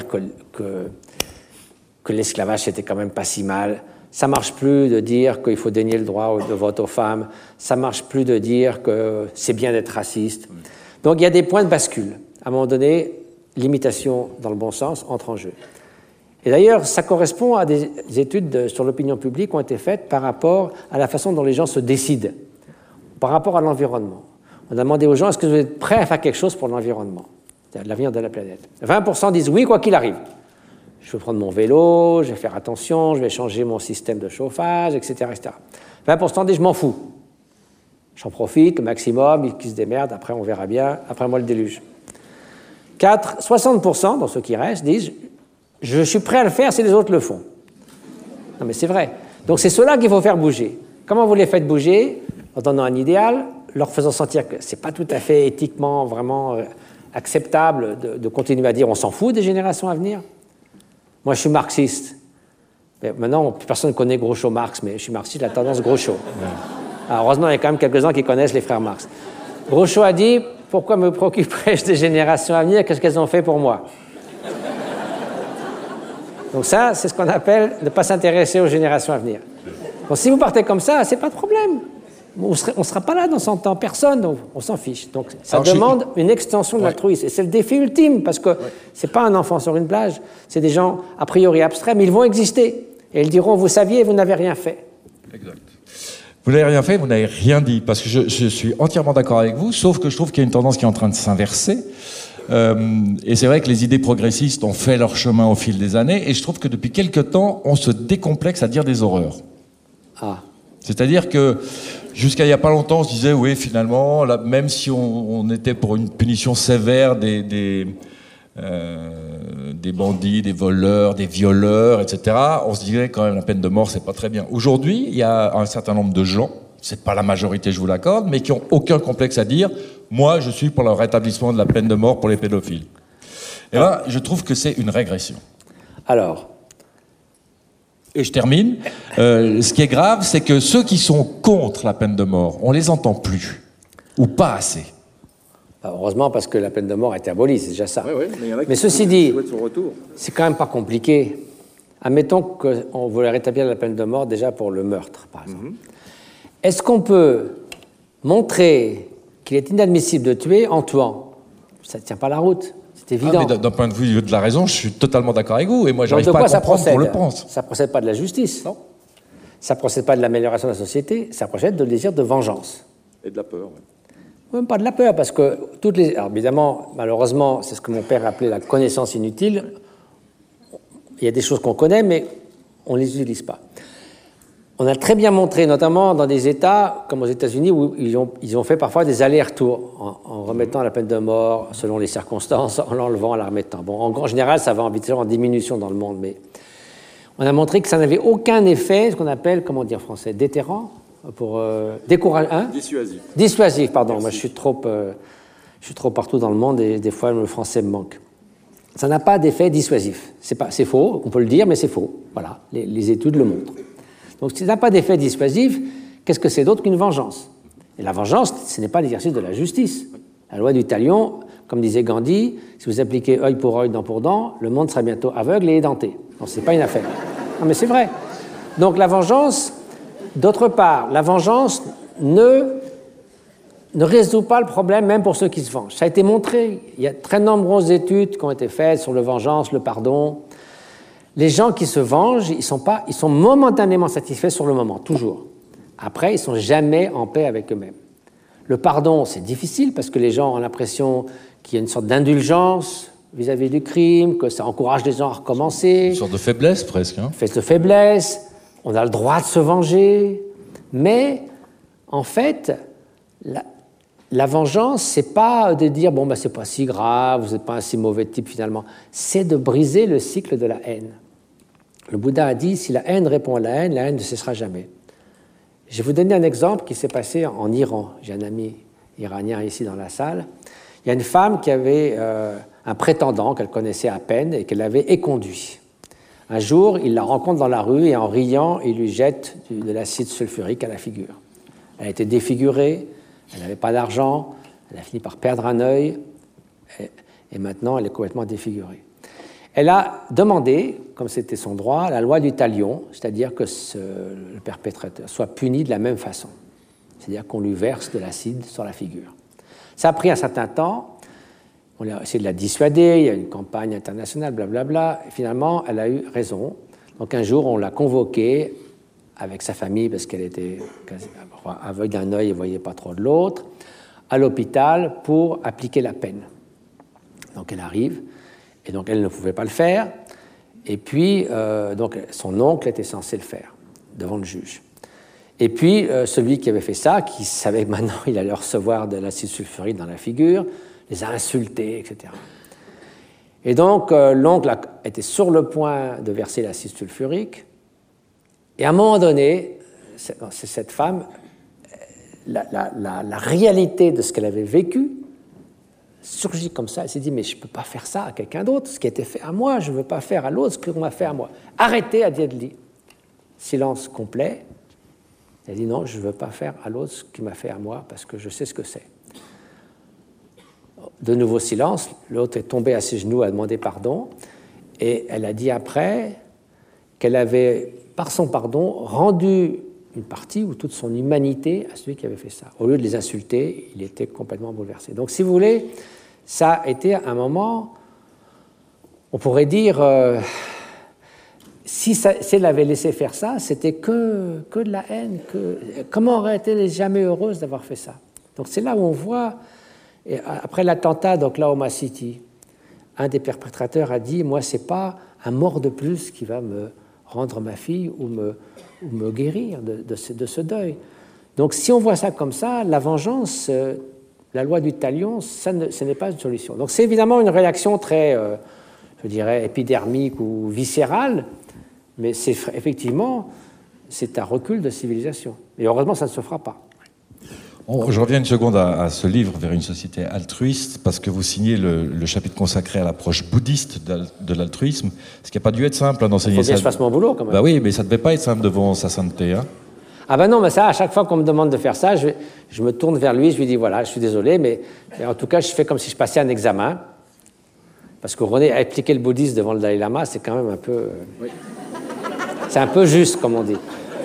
Speaker 2: que l'esclavage c'était quand même pas si mal, ça ne marche plus de dire qu'il faut dénier le droit de vote aux femmes, ça ne marche plus de dire que c'est bien d'être raciste. Donc il y a des points de bascule. À un moment donné, l'imitation dans le bon sens entre en jeu. Et d'ailleurs, ça correspond à des études sur l'opinion publique qui ont été faites par rapport à la façon dont les gens se décident, par rapport à l'environnement. On a demandé aux gens, est-ce que vous êtes prêts à faire quelque chose pour l'environnement, c'est-à-dire l'avenir de la planète? 20% disent oui, quoi qu'il arrive. Je vais prendre mon vélo, je vais faire attention, je vais changer mon système de chauffage, etc., etc. 20% disent je m'en fous. J'en profite, le maximum, qu'ils se démerdent, après on verra bien, après moi le déluge. 60%, dans ceux qui restent, disent je suis prêt à le faire si les autres le font. Non mais c'est vrai. Donc c'est ceux-là qu'il faut faire bouger. Comment vous les faites bouger? En donnant un idéal, leur faisant sentir que ce n'est pas tout à fait éthiquement vraiment acceptable de continuer à dire on s'en fout des générations à venir. Moi je suis marxiste. Mais maintenant, personne ne connaît Groucho Marx, mais je suis marxiste, la tendance Groucho. Alors, heureusement, il y a quand même quelques-uns qui connaissent les frères Marx. Groucho a dit pourquoi me préoccuperais-je des générations à venir? Qu'est-ce qu'elles ont fait pour moi? Donc ça, c'est ce qu'on appelle ne pas s'intéresser aux générations à venir. Donc si vous partez comme ça, c'est pas de problème. On ne sera pas là dans 100 ans, personne, donc on s'en fiche. Donc ça demande une extension de l'altruisme. Et c'est le défi ultime, parce que c'est pas un enfant sur une plage, c'est des gens a priori abstraits, mais ils vont exister. Et ils diront, vous saviez, vous n'avez rien fait.
Speaker 1: Exact. Vous n'avez rien fait, vous n'avez rien dit, parce que je suis entièrement d'accord avec vous, sauf que je trouve qu'il y a une tendance qui est en train de s'inverser. Et c'est vrai que les idées progressistes ont fait leur chemin au fil des années, et je trouve que depuis quelque temps, on se décomplexe à dire des horreurs.
Speaker 2: Ah.
Speaker 1: C'est-à-dire que jusqu'à il n'y a pas longtemps, on se disait, oui, finalement, là, même si on était pour une punition sévère des bandits, des voleurs, des violeurs, etc., on se disait quand même la peine de mort, c'est pas très bien. Aujourd'hui, il y a un certain nombre de gens, c'est pas la majorité, je vous l'accorde, mais qui ont aucun complexe à dire, moi, je suis pour le rétablissement de la peine de mort pour les pédophiles. Et là, je trouve que c'est une régression.
Speaker 2: Alors.
Speaker 1: Et je termine. Ce qui est grave, c'est que ceux qui sont contre la peine de mort, on les entend plus. Ou pas assez.
Speaker 2: Heureusement, parce que la peine de mort a été abolie, c'est déjà ça.
Speaker 3: Ouais,
Speaker 2: mais ceci dit,
Speaker 3: retour.
Speaker 2: C'est quand même pas compliqué. Admettons qu'on voulait rétablir la peine de mort déjà pour le meurtre, par exemple. Est-ce qu'on peut montrer qu'il est inadmissible de tuer en tuant? Ça ne tient pas la route, c'est évident.
Speaker 1: Mais d'un point de vue de la raison, je suis totalement d'accord avec vous, et moi, j'arrive pas à comprendre qu'on le pense.
Speaker 2: Ça ne procède pas de la justice, non? Ça ne procède pas de l'amélioration de la société, ça procède de désir de vengeance.
Speaker 3: Et de la peur, oui.
Speaker 2: Même pas de la peur, parce que toutes les... Alors évidemment, malheureusement, c'est ce que mon père appelait la connaissance inutile. Il y a des choses qu'on connaît, mais on ne les utilise pas. On a très bien montré, notamment dans des États comme aux États-Unis, où ils ont fait parfois des allers-retours en remettant la peine de mort selon les circonstances, en l'enlevant, en la remettant. Bon, en général, ça va en diminution dans le monde, mais on a montré que ça n'avait aucun effet, ce qu'on appelle, comment dire en français, déterrant, pour décourager. Hein?
Speaker 3: Dissuasif.
Speaker 2: Dissuasif, pardon. Merci. Moi, je suis trop partout dans le monde et des fois, le français me manque. Ça n'a pas d'effet dissuasif. C'est faux, on peut le dire, mais c'est faux. Voilà, les études le montrent. Donc, si ça n'a pas d'effet dissuasif, qu'est-ce que c'est d'autre qu'une vengeance? Et la vengeance, ce n'est pas l'exercice de la justice. La loi du talion, comme disait Gandhi, si vous appliquez œil pour œil, dent pour dent, le monde sera bientôt aveugle et édenté. Donc, ce n'est pas une affaire. Non, mais c'est vrai. Donc, la vengeance, d'autre part, la vengeance ne résout pas le problème, même pour ceux qui se vengent. Ça a été montré. Il y a très nombreuses études qui ont été faites sur la vengeance, le pardon. Les gens qui se vengent, ils sont momentanément satisfaits sur le moment, toujours. Après, ils ne sont jamais en paix avec eux-mêmes. Le pardon, c'est difficile parce que les gens ont l'impression qu'il y a une sorte d'indulgence vis-à-vis du crime, que ça encourage les gens à recommencer.
Speaker 1: Une sorte de faiblesse, presque.
Speaker 2: Faiblesse de faiblesse. On a le droit de se venger. Mais, en fait, la vengeance, c'est pas de dire bon, c'est pas si grave, vous n'êtes pas un si mauvais type finalement. C'est de briser le cycle de la haine. Le Bouddha a dit si la haine répond à la haine ne cessera jamais. Je vais vous donner un exemple qui s'est passé en Iran. J'ai un ami iranien ici dans la salle. Il y a une femme qui avait un prétendant qu'elle connaissait à peine et qu'elle avait éconduit. Un jour, il la rencontre dans la rue et en riant, il lui jette de l'acide sulfurique à la figure. Elle a été défigurée. Elle n'avait pas d'argent, elle a fini par perdre un œil, et maintenant elle est complètement défigurée. Elle a demandé, comme c'était son droit, la loi du talion, c'est-à-dire que le perpétrateur soit puni de la même façon, c'est-à-dire qu'on lui verse de l'acide sur la figure. Ça a pris un certain temps, on a essayé de la dissuader, il y a une campagne internationale, blablabla, et finalement elle a eu raison. Donc un jour on l'a convoquée avec sa famille, parce qu'elle était aveugle d'un œil et ne voyait pas trop de l'autre, à l'hôpital pour appliquer la peine. Donc elle arrive, et donc elle ne pouvait pas le faire, et puis donc son oncle était censé le faire, devant le juge. Et puis celui qui avait fait ça, qui savait que maintenant il allait recevoir de l'acide sulfurique dans la figure, les a insultés, etc. Et donc l'oncle était sur le point de verser l'acide sulfurique, et à un moment donné, cette femme, la réalité de ce qu'elle avait vécu surgit comme ça. Elle s'est dit, mais je ne peux pas faire ça à quelqu'un d'autre. Ce qui a été fait à moi, je ne veux pas faire à l'autre ce qu'on m'a fait à moi. Arrêtez, a dit Adli. Silence complet. Elle dit, non, je ne veux pas faire à l'autre ce qu'il m'a fait à moi parce que je sais ce que c'est. De nouveau silence. L'autre est tombé à ses genoux, a demandé pardon. Et elle a dit après qu'elle avait, par son pardon, rendu une partie ou toute son humanité à celui qui avait fait ça. Au lieu de les insulter, il était complètement bouleversé. Donc, si vous voulez, ça a été un moment, on pourrait dire, si elle avait laissé faire ça, c'était que de la haine. Comment aurait-elle jamais heureuse d'avoir fait ça? Donc, c'est là où on voit, et après l'attentat d'Oklahoma City, un des perpétrateurs a dit, moi, c'est pas un mort de plus qui va me rendre ma fille ou me guérir de ce deuil. Donc si on voit ça comme ça, la vengeance, la loi du talion, ce n'est pas une solution. Donc c'est évidemment une réaction très, je dirais, épidermique ou viscérale, mais effectivement, c'est un recul de civilisation. Et heureusement, ça ne se fera pas.
Speaker 1: Je reviens une seconde à ce livre, Vers une société altruiste, parce que vous signez le chapitre consacré à l'approche bouddhiste de l'altruisme, ce qui n'a pas dû être simple d'enseigner ça.
Speaker 2: Il faut bien que je fasse mon boulot, quand même.
Speaker 1: Bah oui, mais ça ne devait pas être simple devant sa sainteté. Hein.
Speaker 2: Ah ben non, mais ça, à chaque fois qu'on me demande de faire ça, je me tourne vers lui, je lui dis, voilà, je suis désolé, mais en tout cas, je fais comme si je passais un examen. Parce que René a expliqué le bouddhisme devant le Dalai Lama, c'est quand même un peu... Oui. C'est un peu juste, comme on dit.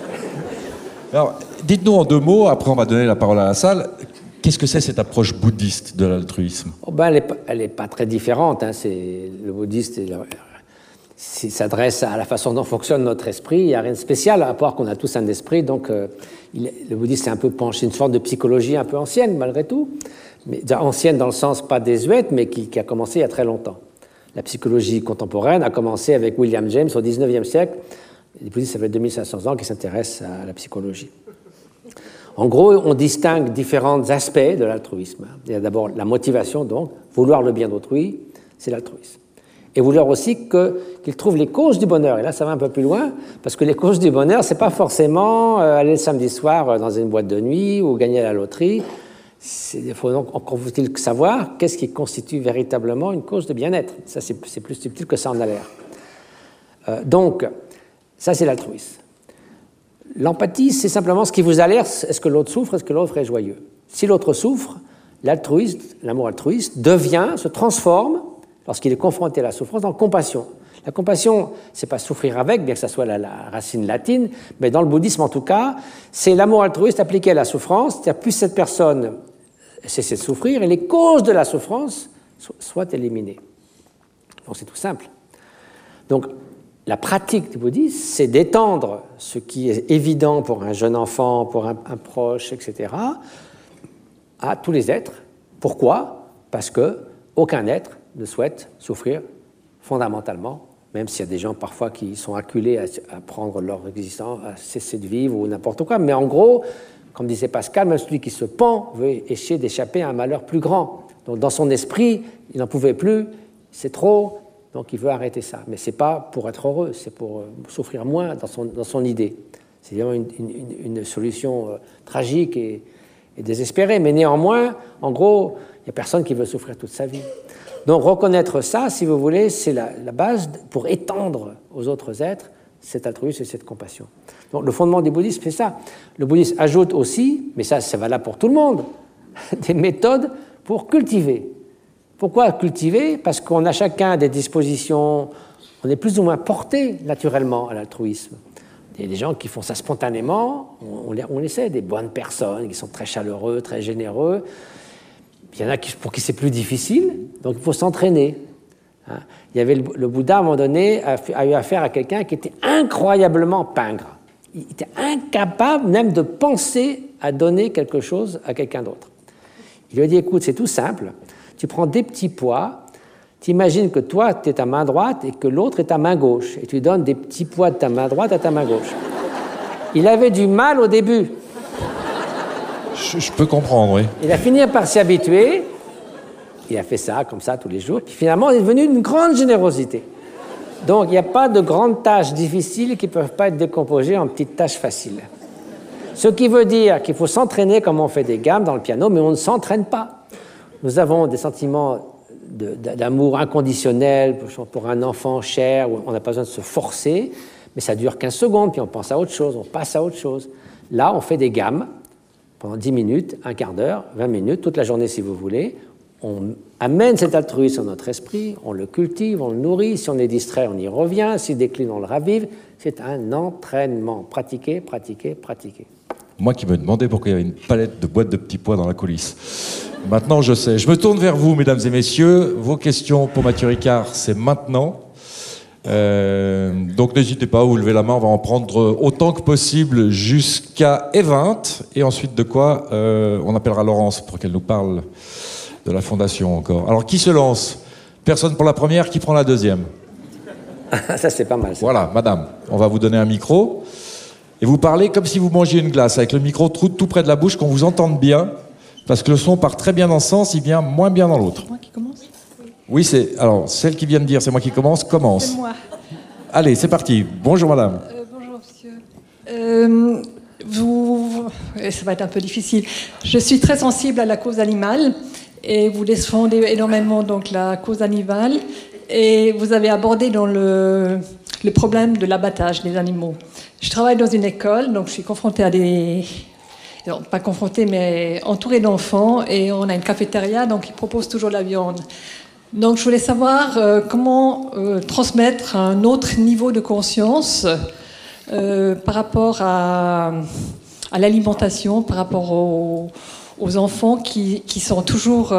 Speaker 1: Alors, dites-nous en 2 mots, après on va donner la parole à la salle, qu'est-ce que c'est cette approche bouddhiste de l'altruisme?
Speaker 2: Oh ben, elle n'est pas très différente. Hein. Le bouddhiste s'adresse à la façon dont fonctionne notre esprit. Il n'y a rien de spécial, à part qu'on a tous un esprit. Donc, le bouddhiste s'est un peu penché, une sorte de psychologie un peu ancienne, malgré tout. Mais, ancienne dans le sens pas désuète, mais qui a commencé il y a très longtemps. La psychologie contemporaine a commencé avec William James au XIXe siècle. Les bouddhistes, ça fait 2500 ans qu'ils s'intéressent à la psychologie. En gros, on distingue différents aspects de l'altruisme. Il y a d'abord la motivation, donc, vouloir le bien d'autrui, c'est l'altruisme. Et vouloir aussi qu'il trouve les causes du bonheur. Et là, ça va un peu plus loin, parce que les causes du bonheur, c'est pas forcément aller le samedi soir dans une boîte de nuit ou gagner à la loterie. Il faut donc encore faut-il savoir qu'est-ce qui constitue véritablement une cause de bien-être. Ça, c'est plus subtil que ça en a l'air. Donc, ça, c'est l'altruisme. L'empathie, c'est simplement ce qui vous alerte. Est-ce que l'autre souffre? Est-ce que l'autre est joyeux? Si l'autre souffre, l'altruisme, l'amour altruiste, se transforme, lorsqu'il est confronté à la souffrance, en compassion. La compassion, c'est pas souffrir avec, bien que ça soit la racine latine, mais dans le bouddhisme en tout cas, c'est l'amour altruiste appliqué à la souffrance, c'est-à-dire plus cette personne cesse de souffrir et les causes de la souffrance soient éliminées. Donc c'est tout simple. Donc la pratique du bouddhisme, c'est d'étendre ce qui est évident pour un jeune enfant, pour un proche, etc., à tous les êtres. Pourquoi? Parce qu'aucun être ne souhaite souffrir fondamentalement, même s'il y a des gens parfois qui sont acculés à prendre leur existence, à cesser de vivre ou n'importe quoi. Mais en gros, comme disait Pascal, même celui qui se pend veut essayer d'échapper à un malheur plus grand. Donc dans son esprit, il n'en pouvait plus, c'est trop, donc il veut arrêter ça. Mais ce n'est pas pour être heureux, c'est pour souffrir moins dans son idée. C'est vraiment une solution tragique et désespérée. Mais néanmoins, en gros, il n'y a personne qui veut souffrir toute sa vie. Donc reconnaître ça, si vous voulez, c'est la base pour étendre aux autres êtres cet altruisme et cette compassion. Donc le fondement du bouddhisme, c'est ça. Le bouddhisme ajoute aussi, mais ça c'est valable pour tout le monde, des méthodes pour cultiver. Pourquoi cultiver? Parce qu'on a chacun des dispositions, on est plus ou moins porté naturellement à l'altruisme. Il y a des gens qui font ça spontanément, on les sait, des bonnes personnes qui sont très chaleureux, très généreux. Il y en a pour qui c'est plus difficile, donc il faut s'entraîner. Il y avait le Bouddha, à un moment donné, a eu affaire à quelqu'un qui était incroyablement pingre. Il était incapable même de penser à donner quelque chose à quelqu'un d'autre. Il lui a dit, écoute, c'est tout simple, tu prends des petits pois, tu imagines que toi, tu es ta main droite et que l'autre est ta main gauche, et tu donnes des petits pois de ta main droite à ta main gauche. Il avait du mal au début.
Speaker 1: Je peux comprendre, oui.
Speaker 2: Il a fini par s'y habituer. Il a fait ça, comme ça, tous les jours. Puis finalement, il est devenu une grande générosité. Donc, il n'y a pas de grandes tâches difficiles qui ne peuvent pas être décomposées en petites tâches faciles. Ce qui veut dire qu'il faut s'entraîner comme on fait des gammes dans le piano, mais on ne s'entraîne pas. Nous avons des sentiments d'amour inconditionnel pour un enfant cher, où on n'a pas besoin de se forcer, mais ça dure 15 secondes, puis on pense à autre chose, on passe à autre chose. Là, on fait des gammes pendant 10 minutes, un quart d'heure, 20 minutes, toute la journée si vous voulez. On amène cet altruisme dans notre esprit, on le cultive, on le nourrit. Si on est distrait, on y revient. S'il décline, on le ravive. C'est un entraînement. Pratiquer, pratiquer, pratiquer.
Speaker 1: Moi qui me demandais pourquoi il y avait une palette de boîtes de petits pois dans la coulisse. Maintenant, je sais. Je me tourne vers vous, mesdames et messieurs. Vos questions pour Mathieu Ricard, c'est maintenant. Donc n'hésitez pas à vous lever la main, on va en prendre autant que possible jusqu'à E20 et ensuite de quoi on appellera Laurence pour qu'elle nous parle de la fondation encore. Alors qui se lance? Personne pour la première, qui prend la deuxième?
Speaker 2: Ça c'est pas mal. Ça.
Speaker 1: Voilà, madame, on va vous donner un micro et vous parlez comme si vous mangiez une glace avec le micro tout près de la bouche, qu'on vous entende bien, parce que le son part très bien dans un sens, il vient moins bien dans l'autre.
Speaker 3: C'est moi qui commence?
Speaker 1: Oui, alors, celle qui vient de dire, c'est moi qui commence.
Speaker 3: C'est moi.
Speaker 1: Allez, c'est parti. Bonjour, madame.
Speaker 3: Bonjour, monsieur. Ça va être un peu difficile. Je suis très sensible à la cause animale et vous défendez énormément donc, la cause animale. Et vous avez abordé dans le problème de l'abattage des animaux. Je travaille dans une école, donc je suis confrontée à des... Non, pas confrontée, mais entourée d'enfants, et on a une cafétéria, donc ils proposent toujours de la viande. Donc je voulais savoir comment transmettre un autre niveau de conscience par rapport à l'alimentation, par rapport aux enfants qui sont toujours...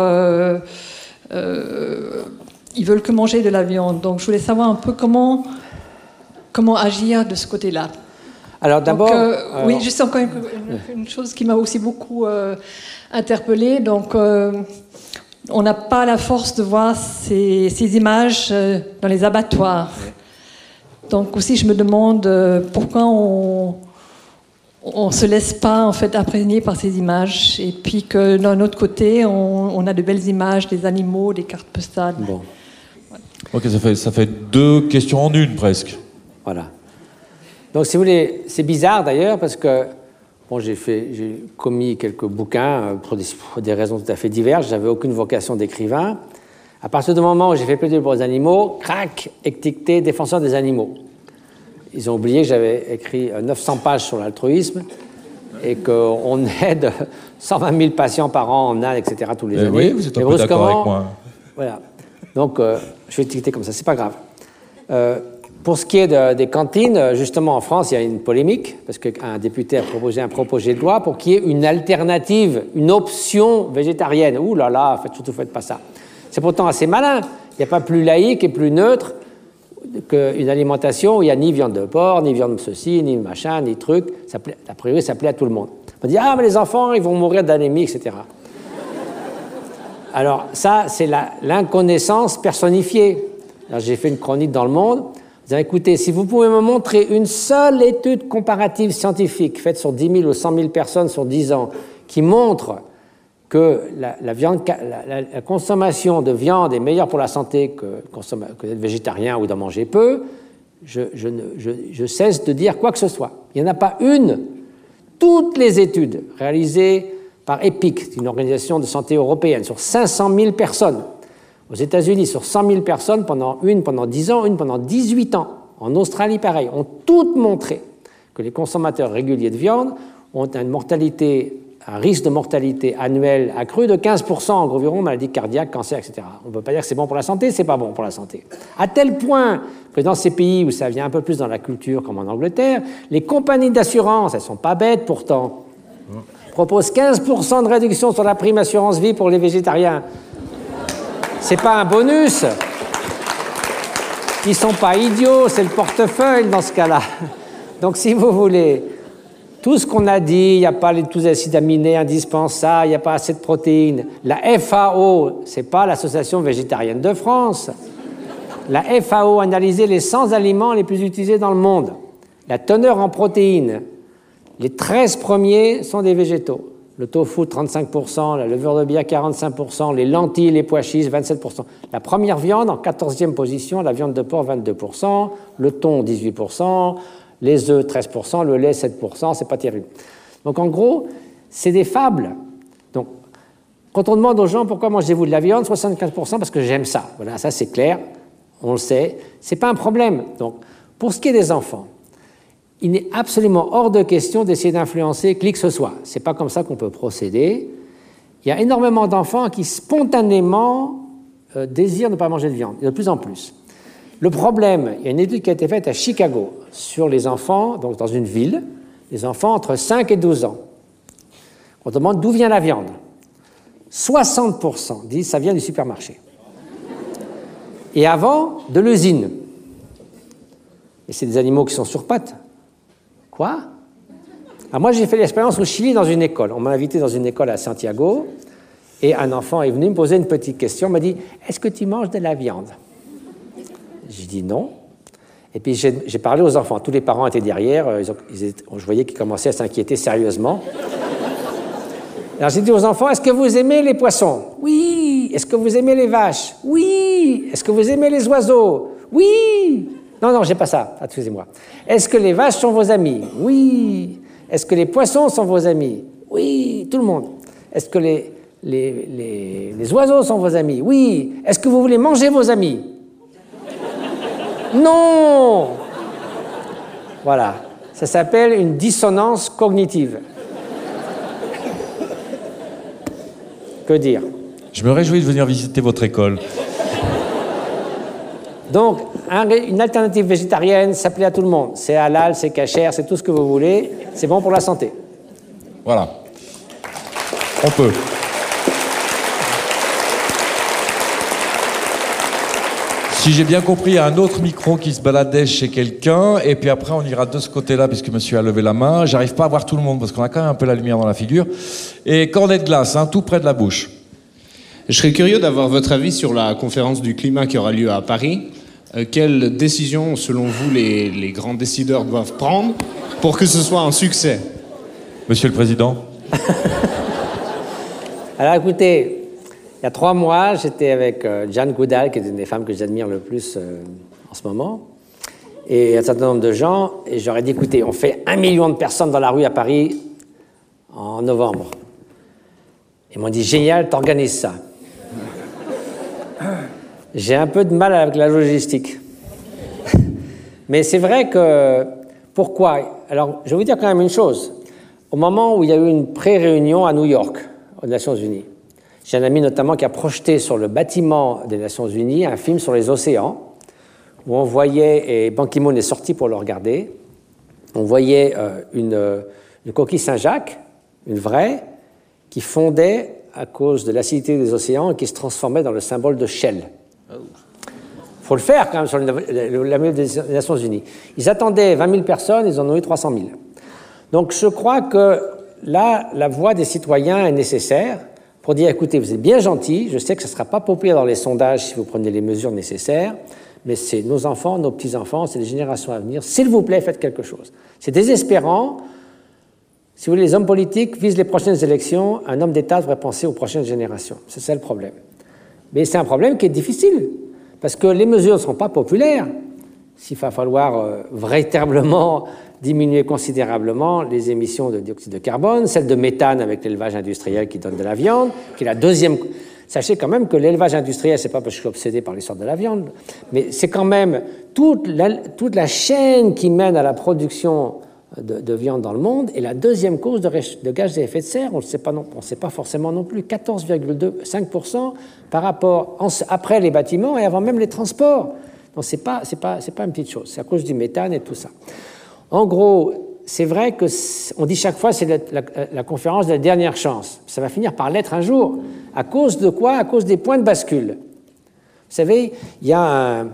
Speaker 3: ils veulent que manger de la viande. Donc je voulais savoir un peu comment agir de ce côté-là.
Speaker 2: Alors d'abord...
Speaker 3: oui, juste encore une chose qui m'a aussi beaucoup interpellée. Donc on n'a pas la force de voir ces images dans les abattoirs. Donc aussi je me demande pourquoi on se laisse pas en fait imprégner par ces images, et puis que d'un autre côté on a de belles images des animaux, des cartes postales.
Speaker 2: Bon.
Speaker 1: Ok, ça fait deux questions en une presque.
Speaker 2: Voilà. Donc, si vous voulez, c'est bizarre d'ailleurs parce que bon, j'ai commis quelques bouquins pour des raisons tout à fait diverses. J'avais aucune vocation d'écrivain. À partir du moment où j'ai fait plaidoyer pour les animaux, crac, étiqueté défenseur des animaux. Ils ont oublié que j'avais écrit 900 pages sur l'altruisme et qu'on aide 120 000 patients par an en Inde, etc. tous les années.
Speaker 1: Oui, vous êtes un peu d'accord avec moi.
Speaker 2: Voilà. Donc, je vais étiqueter comme ça, c'est pas grave. Pour ce qui est des cantines, justement en France, il y a une polémique, parce qu'un député a proposé un projet de loi pour qu'il y ait une alternative, une option végétarienne. Ouh là là, surtout faites pas ça. C'est pourtant assez malin. Il n'y a pas plus laïque et plus neutre qu'une alimentation où il n'y a ni viande de porc, ni viande de ceci, ni machin, ni truc. A priori, ça plaît à tout le monde. On dit, ah, mais les enfants, ils vont mourir d'anémie, etc. Alors, ça, c'est l'inconnaissance personnifiée. Alors, j'ai fait une chronique dans Le Monde. Disant, écoutez, si vous pouvez me montrer une seule étude comparative scientifique faite sur 10 000 ou 100 000 personnes sur 10 ans qui montre que la consommation de viande est meilleure pour la santé que d'être végétarien ou d'en manger peu, je cesse de dire quoi que ce soit. Il n'y en a pas une. Toutes les études réalisées par EPIC, une organisation de santé européenne, sur 500 000 personnes, aux États-Unis, sur 100 000 personnes, pendant 10 ans, une pendant 18 ans. En Australie, pareil, ont toutes montré que les consommateurs réguliers de viande ont un risque de mortalité annuel accru de 15% environ, maladies cardiaques, cancer, etc. On ne peut pas dire que c'est bon pour la santé, c'est pas bon pour la santé. À tel point que dans ces pays où ça vient un peu plus dans la culture, comme en Angleterre, les compagnies d'assurance, elles ne sont pas bêtes pourtant, proposent 15% de réduction sur la prime assurance vie pour les végétariens. C'est pas un bonus. Ils sont pas idiots, c'est le portefeuille dans ce cas-là. Donc si vous voulez, tout ce qu'on a dit, il n'y a pas tous les acides aminés indispensables, il n'y a pas assez de protéines. La FAO, c'est pas l'Association végétarienne de France. La FAO a analysé les 100 aliments les plus utilisés dans le monde. La teneur en protéines, les 13 premiers sont des végétaux. Le tofu, 35%, la levure de bière, 45%, les lentilles, les pois chiches, 27%. La première viande, en 14e position, la viande de porc, 22%, le thon, 18%, les œufs, 13%, le lait, 7%, c'est pas terrible. Donc en gros, c'est des fables. Donc, quand on demande aux gens pourquoi mangez-vous de la viande, 75% parce que j'aime ça. Voilà, ça c'est clair, on le sait, c'est pas un problème. Donc, pour ce qui est des enfants, il n'est absolument hors de question d'essayer d'influencer qui que ce soit. C'est pas comme ça qu'on peut procéder. Il y a énormément d'enfants qui spontanément désirent ne pas manger de viande, et de plus en plus. Le problème, il y a une étude qui a été faite à Chicago sur les enfants, donc dans une ville, les enfants entre 5 et 12 ans. On demande d'où vient la viande. 60% disent ça vient du supermarché. Et avant, de l'usine. Et c'est des animaux qui sont sur pattes. Quoi? Alors moi, j'ai fait l'expérience au Chili dans une école. On m'a invité dans une école à Santiago et un enfant est venu me poser une petite question. Il m'a dit, est-ce que tu manges de la viande? J'ai dit non. Et puis j'ai parlé aux enfants. Tous les parents étaient derrière. Je voyais qu'ils commençaient à s'inquiéter sérieusement. Alors j'ai dit aux enfants, est-ce que vous aimez les poissons? Oui. Est-ce que vous aimez les vaches? Oui. Est-ce que vous aimez les oiseaux? Oui. Non, j'ai pas ça. Excusez-moi. Est-ce que les vaches sont vos amis? Oui. Est-ce que les poissons sont vos amis? Oui. Tout le monde. Est-ce que les oiseaux sont vos amis? Oui. Est-ce que vous voulez manger vos amis? Non. Voilà. Ça s'appelle une dissonance cognitive. Que dire?
Speaker 1: Je me réjouis de venir visiter votre école.
Speaker 2: Donc, une alternative végétarienne, ça plaît à tout le monde. C'est halal, c'est cachère, c'est tout ce que vous voulez. C'est bon pour la santé.
Speaker 1: Voilà. On peut. Si j'ai bien compris, il y a un autre micro qui se baladait chez quelqu'un, et puis après on ira de ce côté-là, puisque monsieur a levé la main. J'arrive pas à voir tout le monde, parce qu'on a quand même un peu la lumière dans la figure. Et cornet de glace, hein, tout près de la bouche.
Speaker 4: Je serais curieux d'avoir votre avis sur la conférence du climat qui aura lieu à Paris. Quelles décisions, selon vous, les grands décideurs doivent prendre pour que ce soit un succès?
Speaker 1: Monsieur le Président.
Speaker 2: Alors écoutez, il y a 3 mois, j'étais avec Jane Goodall, qui est une des femmes que j'admire le plus en ce moment, et un certain nombre de gens, et j'aurais dit, écoutez, on fait 1 million de personnes dans la rue à Paris en novembre. Ils m'ont dit, génial, t'organises ça. J'ai un peu de mal avec la logistique. Mais c'est vrai que... Pourquoi? Alors, je vais vous dire quand même une chose. Au moment où il y a eu une pré-réunion à New York, aux Nations Unies, j'ai un ami notamment qui a projeté sur le bâtiment des Nations Unies un film sur les océans, où on voyait, et Ban Ki-moon est sorti pour le regarder, on voyait une coquille Saint-Jacques, une vraie, qui fondait à cause de l'acidité des océans et qui se transformait dans le symbole de Shell. Il faut le faire quand même sur la map des Nations Unies. Ils attendaient 20 000 personnes, ils en ont eu 300 000. Donc je crois que là, la voix des citoyens est nécessaire pour dire, écoutez, vous êtes bien gentils, je sais que ce ne sera pas populaire dans les sondages si vous prenez les mesures nécessaires, mais c'est nos enfants, nos petits-enfants, c'est les générations à venir. S'il vous plaît, faites quelque chose. C'est désespérant. Si vous voulez, les hommes politiques visent les prochaines élections, un homme d'État devrait penser aux prochaines générations. C'est ça le problème. Mais c'est un problème qui est difficile, parce que les mesures ne sont pas populaires. S'il va falloir véritablement diminuer considérablement les émissions de dioxyde de carbone, celle de méthane avec l'élevage industriel qui donne de la viande, qui est la deuxième... Sachez quand même que l'élevage industriel, c'est pas parce que je suis obsédé par l'histoire de la viande, mais c'est quand même toute la chaîne qui mène à la production de viande dans le monde, et la deuxième cause de gaz à effet de serre, on ne sait pas forcément non plus, 14,5% par rapport après les bâtiments et avant même les transports. Donc c'est pas une petite chose, c'est à cause du méthane et tout ça. En gros, c'est vrai qu'on dit chaque fois c'est la conférence de la dernière chance. Ça va finir par l'être un jour. À cause de quoi? À cause des points de bascule. Vous savez, il y a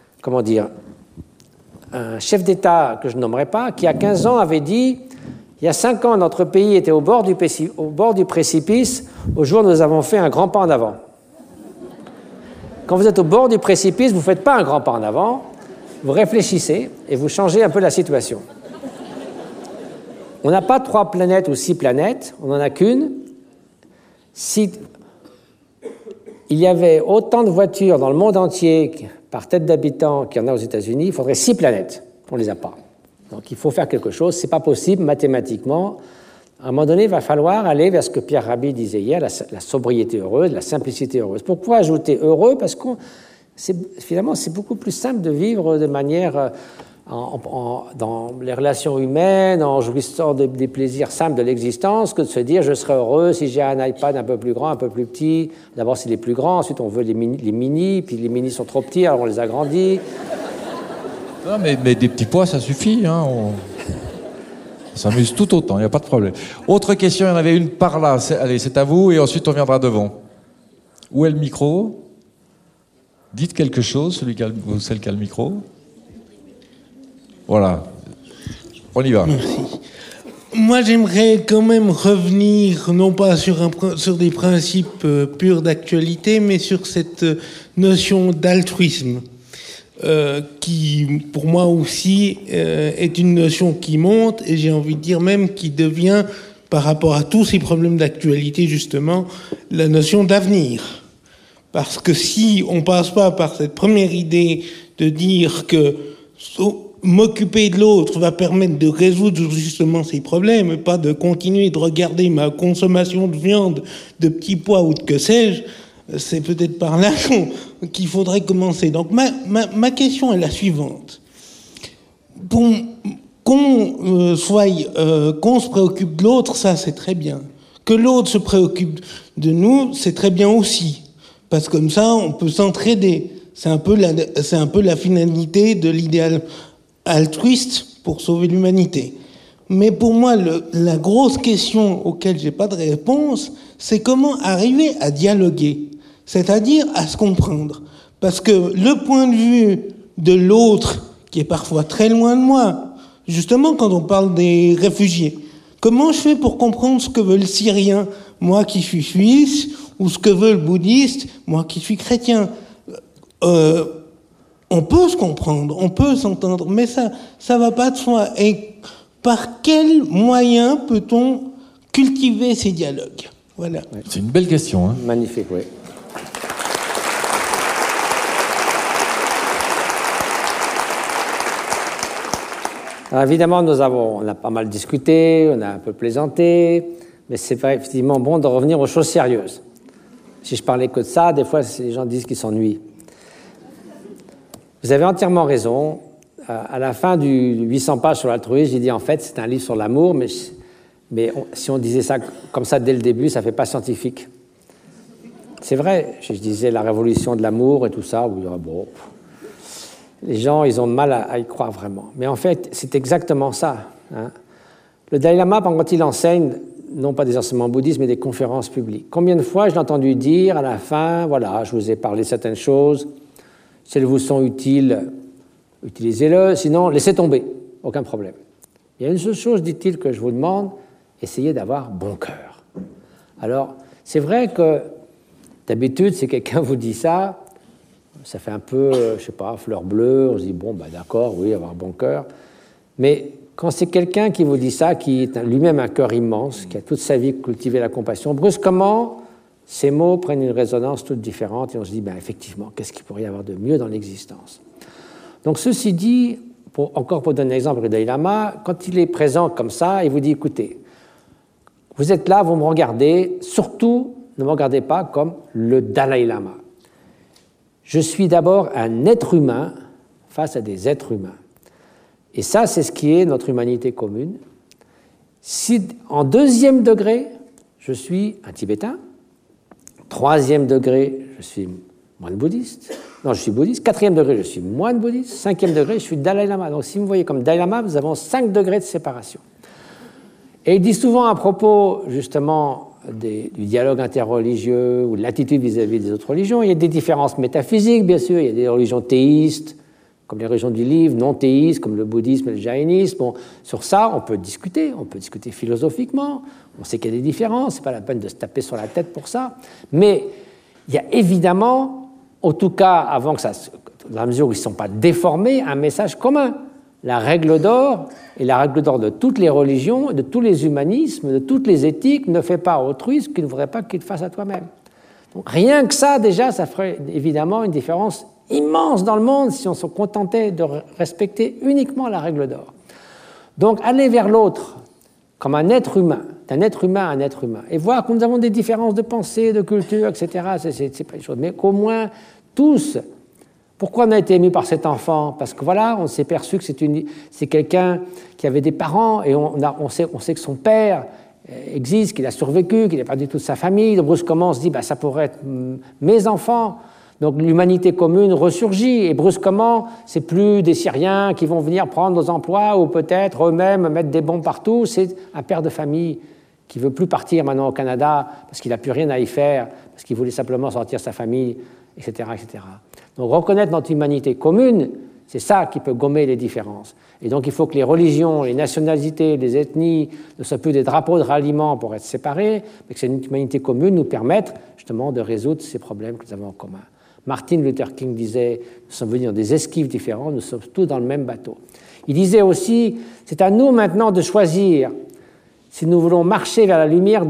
Speaker 2: un chef d'État que je ne nommerai pas, qui, à 15 ans, avait dit « Il y a 5 ans, notre pays était au bord du précipice. Au jour où nous avons fait un grand pas en avant. » Quand vous êtes au bord du précipice, vous ne faites pas un grand pas en avant, vous réfléchissez et vous changez un peu la situation. On n'a pas 3 planètes ou 6 planètes, on n'en a qu'une. Si il y avait autant de voitures dans le monde entier par tête d'habitant qu'il y en a aux États-Unis, il faudrait 6 planètes. On ne les a pas. Donc il faut faire quelque chose. Ce n'est pas possible mathématiquement. À un moment donné, il va falloir aller vers ce que Pierre Rabhi disait hier, la sobriété heureuse, la simplicité heureuse. Pourquoi ajouter heureux? Parce que finalement, c'est beaucoup plus simple de vivre de manière... dans les relations humaines, en jouissant des plaisirs simples de l'existence, que de se dire je serai heureux si j'ai un iPad un peu plus grand, un peu plus petit. D'abord c'est les plus grands, ensuite on veut les mini, puis les mini sont trop petits, alors on les agrandit.
Speaker 1: Non, mais des petits pois ça suffit, hein, on s'amuse tout autant, il n'y a pas de problème. Autre question, il y en avait une par là, allez c'est à vous et ensuite on viendra devant. Où est le micro? Dites quelque chose, celle qui a le micro. Voilà, on y va.
Speaker 5: Merci. Moi, j'aimerais quand même revenir, non pas sur des principes purs d'actualité, mais sur cette notion d'altruisme, qui, pour moi aussi, est une notion qui monte, et j'ai envie de dire même qui devient, par rapport à tous ces problèmes d'actualité, justement, la notion d'avenir. Parce que si on passe pas par cette première idée de dire que m'occuper de l'autre va permettre de résoudre justement ces problèmes, et pas de continuer de regarder ma consommation de viande, de petits pois ou de que sais-je, c'est peut-être par là qu'il faudrait commencer. Donc ma question est la suivante. qu'on se préoccupe de l'autre, ça c'est très bien. Que l'autre se préoccupe de nous, c'est très bien aussi. Parce que comme ça, on peut s'entraider. C'est un peu la finalité de l'idéal altruiste pour sauver l'humanité. Mais pour moi, la grosse question auquel j'ai pas de réponse, c'est comment arriver à dialoguer, c'est-à-dire à se comprendre. Parce que le point de vue de l'autre, qui est parfois très loin de moi, justement quand on parle des réfugiés, comment je fais pour comprendre ce que veut le Syrien, moi qui suis suisse, ou ce que veut le bouddhiste, moi qui suis chrétien? On peut se comprendre, on peut s'entendre, mais ça va pas de soi. Et par quels moyens peut-on cultiver ces dialogues? Voilà.
Speaker 1: C'est une belle question. Hein.
Speaker 2: Magnifique, oui. Alors évidemment, on a pas mal discuté, on a un peu plaisanté, mais c'est pas effectivement bon de revenir aux choses sérieuses. Si je parlais que de ça, des fois, les gens disent qu'ils s'ennuient. Vous avez entièrement raison. À la fin du 800 pages sur l'altruisme, j'ai dit en fait, c'est un livre sur l'amour, mais si on disait ça comme ça dès le début, ça ne fait pas scientifique. C'est vrai, je disais la révolution de l'amour et tout ça, oui, bon, les gens, ils ont mal à y croire vraiment. Mais en fait, c'est exactement ça. Hein. Le Dalai Lama, quand il enseigne, non pas des enseignements bouddhistes, mais des conférences publiques. Combien de fois je l'ai entendu dire à la fin, voilà, je vous ai parlé de certaines choses, si elles vous sont utiles, utilisez-le, sinon laissez tomber, aucun problème. Il y a une seule chose, dit-il, que je vous demande, essayez d'avoir bon cœur. Alors, c'est vrai que d'habitude, si quelqu'un vous dit ça, ça fait un peu, je sais pas, fleur bleue, on se dit, bon, bah, d'accord, oui, avoir bon cœur. Mais quand c'est quelqu'un qui vous dit ça, qui est lui-même un cœur immense, qui a toute sa vie cultivé la compassion, brusquement, ces mots prennent une résonance toute différente et on se dit, ben, effectivement, qu'est-ce qu'il pourrait y avoir de mieux dans l'existence? Donc, ceci dit, encore pour donner un exemple du Dalai Lama, quand il est présent comme ça, il vous dit, écoutez, vous êtes là, vous me regardez, surtout, ne me regardez pas comme le Dalai Lama. Je suis d'abord un être humain face à des êtres humains. Et ça, c'est ce qui est notre humanité commune. Si, en 2e degré, je suis un Tibétain, 3e degré, je suis moine bouddhiste, non, je suis bouddhiste, 4e degré, je suis moine bouddhiste, 5e degré, je suis Dalai Lama. Donc, si vous me voyez comme Dalai Lama, nous avons 5 degrés de séparation. Et il dit souvent à propos, justement, du dialogue interreligieux ou de l'attitude vis-à-vis des autres religions, il y a des différences métaphysiques, bien sûr, il y a des religions théistes, comme les religions du livre, non théistes, comme le bouddhisme et le jaïnisme. Bon, sur ça, on peut discuter philosophiquement, on sait qu'il y a des différences, c'est pas la peine de se taper sur la tête pour ça, mais il y a évidemment, en tout cas, avant que ça, dans la mesure où ils ne sont pas déformés, un message commun. La règle d'or, et la règle d'or de toutes les religions, de tous les humanismes, de toutes les éthiques, ne fais pas à autrui ce qu'il ne voudrait pas qu'il te fasse à toi-même. Donc rien que ça, déjà, ça ferait évidemment une différence immense dans le monde si on se contentait de respecter uniquement la règle d'or. Donc aller vers l'autre comme un être humain, d'un être humain à un être humain, et voir que nous avons des différences de pensée, de culture, etc., c'est pas une chose, mais qu'au moins tous. Pourquoi on a été ému par cet enfant? Parce que voilà, on s'est perçu que c'est quelqu'un qui avait des parents et on sait que son père existe, qu'il a survécu, qu'il a perdu toute sa famille. Donc brusquement, on se dit, bah, ça pourrait être mes enfants. Donc l'humanité commune ressurgit et brusquement, c'est plus des Syriens qui vont venir prendre nos emplois ou peut-être eux-mêmes mettre des bombes partout. C'est un père de famille qui ne veut plus partir maintenant au Canada parce qu'il n'a plus rien à y faire, parce qu'il voulait simplement sortir sa famille, etc., etc. Donc reconnaître notre humanité commune, c'est ça qui peut gommer les différences. Et donc il faut que les religions, les nationalités, les ethnies ne soient plus des drapeaux de ralliement pour être séparés, mais que cette humanité commune nous permette justement de résoudre ces problèmes que nous avons en commun. Martin Luther King disait, nous sommes venus dans des esquives différentes, nous sommes tous dans le même bateau. Il disait aussi, c'est à nous maintenant de choisir si nous voulons marcher vers la lumière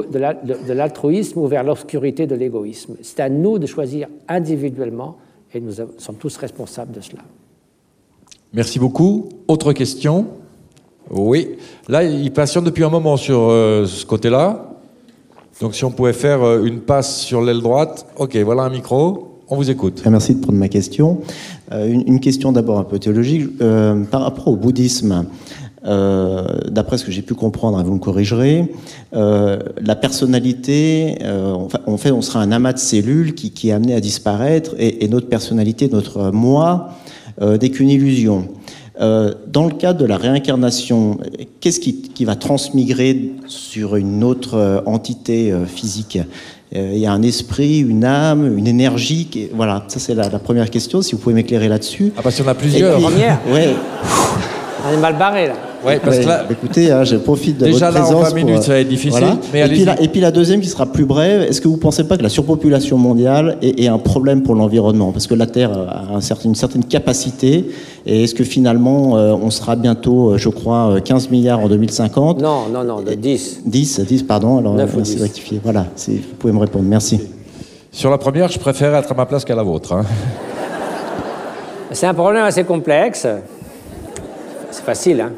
Speaker 2: de l'altruisme ou vers l'obscurité de l'égoïsme. C'est à nous de choisir individuellement et nous sommes tous responsables de cela.
Speaker 1: Merci beaucoup. Autre question? Oui. Là, il patiente depuis un moment sur ce côté-là. Donc si on pouvait faire une passe sur l'aile droite. Ok, voilà un micro. On vous écoute.
Speaker 6: Merci de prendre ma question. Une question d'abord un peu théologique. Par rapport au bouddhisme, d'après ce que j'ai pu comprendre, vous me corrigerez, la personnalité, on sera un amas de cellules qui est amené à disparaître, et notre personnalité, notre moi, n'est qu'une illusion. Dans le cadre de la réincarnation, qu'est-ce qui va transmigrer sur une autre entité physique ? Il y a un esprit, une âme, une énergie. Voilà, ça c'est la première question, si vous pouvez m'éclairer là-dessus.
Speaker 1: Ah, parce qu'il y en a plusieurs.
Speaker 2: Première.
Speaker 6: Ouais.
Speaker 2: On est mal barré, là.
Speaker 1: Ouais, parce que là,
Speaker 6: écoutez, je profite de
Speaker 1: déjà
Speaker 6: votre
Speaker 1: là,
Speaker 6: présence.
Speaker 1: en 20 minutes, ça va être difficile.
Speaker 6: Voilà.
Speaker 1: Mais
Speaker 6: et puis la deuxième qui sera plus brève, est-ce que vous ne pensez pas que la surpopulation mondiale est un problème pour l'environnement ? Parce que la Terre a une certaine capacité, et est-ce que finalement, on sera bientôt, je crois, 15 milliards en 2050 ?
Speaker 2: Non, de 10.
Speaker 6: 10, pardon, alors
Speaker 2: 9 ou
Speaker 6: merci
Speaker 2: 10.
Speaker 6: de rectifier. Voilà, vous pouvez me répondre, merci.
Speaker 1: sur la première, je préfère être à ma place qu'à la vôtre. Hein.
Speaker 2: C'est un problème assez complexe. C'est facile, hein.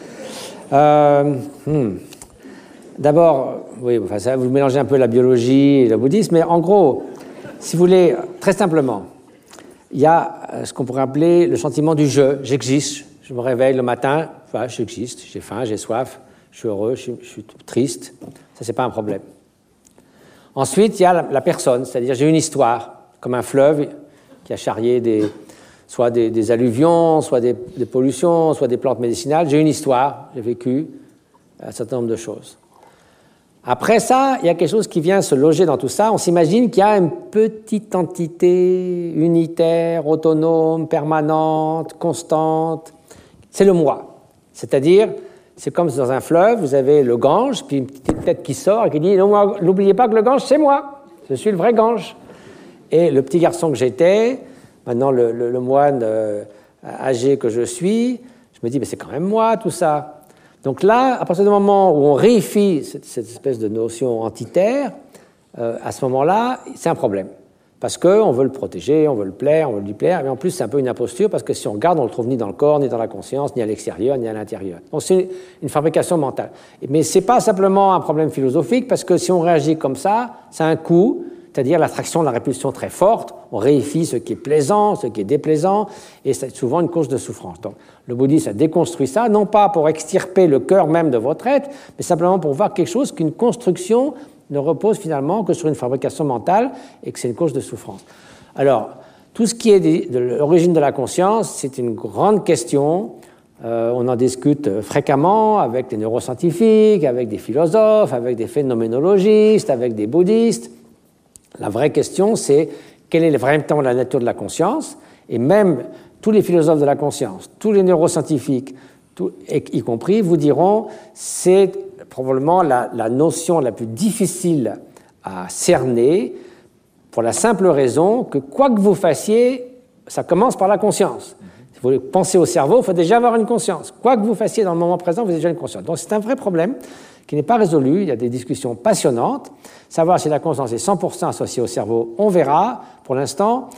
Speaker 2: D'abord, oui, enfin, ça, vous mélangez un peu la biologie et le bouddhisme, mais en gros, si vous voulez, très simplement, il y a ce qu'on pourrait appeler le sentiment du je, j'existe, je me réveille le matin, enfin, j'existe, j'ai faim, j'ai soif, je suis heureux, je suis triste, ça c'est pas un problème. Ensuite, il y a la personne, c'est-à-dire j'ai une histoire, comme un fleuve qui a charrié soit des alluvions, soit des pollutions, soit des plantes médicinales. J'ai une histoire, j'ai vécu un certain nombre de choses. Après ça, il y a quelque chose qui vient se loger dans tout ça. On s'imagine qu'il y a une petite entité unitaire, autonome, permanente, constante. C'est le moi. C'est-à-dire, c'est comme dans un fleuve, vous avez le Gange, puis une petite tête qui sort et qui dit « N'oubliez pas que le Gange, c'est moi. Je suis le vrai Gange. » Et le petit garçon que j'étais... Maintenant, le moine âgé que je suis, je me dis, mais c'est quand même moi, tout ça. Donc là, à partir du moment où on réifie cette espèce de notion entitaire, à ce moment-là, c'est un problème. Parce qu'on veut le protéger, on veut le plaire, on veut lui plaire, mais en plus, c'est un peu une imposture, parce que si on regarde, on ne le trouve ni dans le corps, ni dans la conscience, ni à l'extérieur, ni à l'intérieur. Donc c'est une fabrication mentale. Mais ce n'est pas simplement un problème philosophique, parce que si on réagit comme ça a un coût, c'est-à-dire l'attraction, la répulsion très forte, on réifie ce qui est plaisant, ce qui est déplaisant, et c'est souvent une cause de souffrance. Donc, le bouddhisme a déconstruit ça, non pas pour extirper le cœur même de votre être, mais simplement pour voir quelque chose qu'une construction ne repose finalement que sur une fabrication mentale et que c'est une cause de souffrance. Alors, tout ce qui est de l'origine de la conscience, c'est une grande question. On en discute fréquemment avec des neuroscientifiques, avec des philosophes, avec des phénoménologistes, avec des bouddhistes. La vraie question, c'est quelle est vraiment la nature de la conscience, et même tous les philosophes de la conscience, tous les neuroscientifiques, y compris, vous diront c'est probablement la notion la plus difficile à cerner, pour la simple raison que quoi que vous fassiez, ça commence par la conscience. Si vous pensez au cerveau, il faut déjà avoir une conscience. Quoi que vous fassiez dans le moment présent, vous avez déjà une conscience. Donc c'est un vrai problème qui n'est pas résolu. Il y a des discussions passionnantes. Savoir si la conscience est 100% associée au cerveau, on verra. Pour l'instant,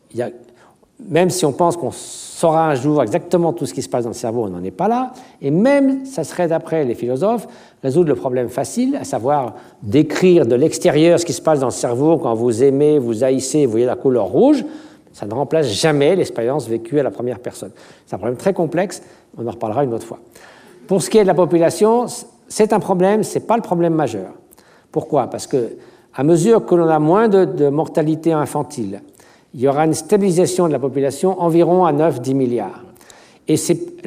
Speaker 2: même si on pense qu'on saura un jour exactement tout ce qui se passe dans le cerveau, on n'en est pas là. Et même, ça serait, d'après les philosophes, résoudre le problème facile, à savoir décrire de l'extérieur ce qui se passe dans le cerveau quand vous aimez, vous haïssez, vous voyez la couleur rouge. Ça ne remplace jamais l'expérience vécue à la première personne. C'est un problème très complexe. On en reparlera une autre fois. Pour ce qui est de la population, c'est un problème, ce n'est pas le problème majeur. Pourquoi ? Parce qu'à mesure que l'on a moins de mortalité infantile, il y aura une stabilisation de la population environ à 9-10 milliards. Et c'est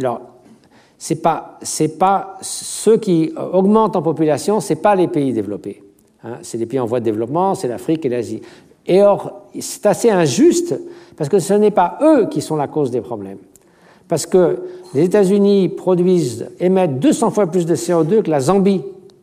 Speaker 2: pas ceux qui augmentent en population, ce n'est pas les pays développés. Hein, c'est les pays en voie de développement, c'est l'Afrique et l'Asie. Et or, c'est assez injuste parce que ce n'est pas eux qui sont la cause des problèmes. Parce que les États-Unis émettent 200 fois plus de CO2 que la Zambie.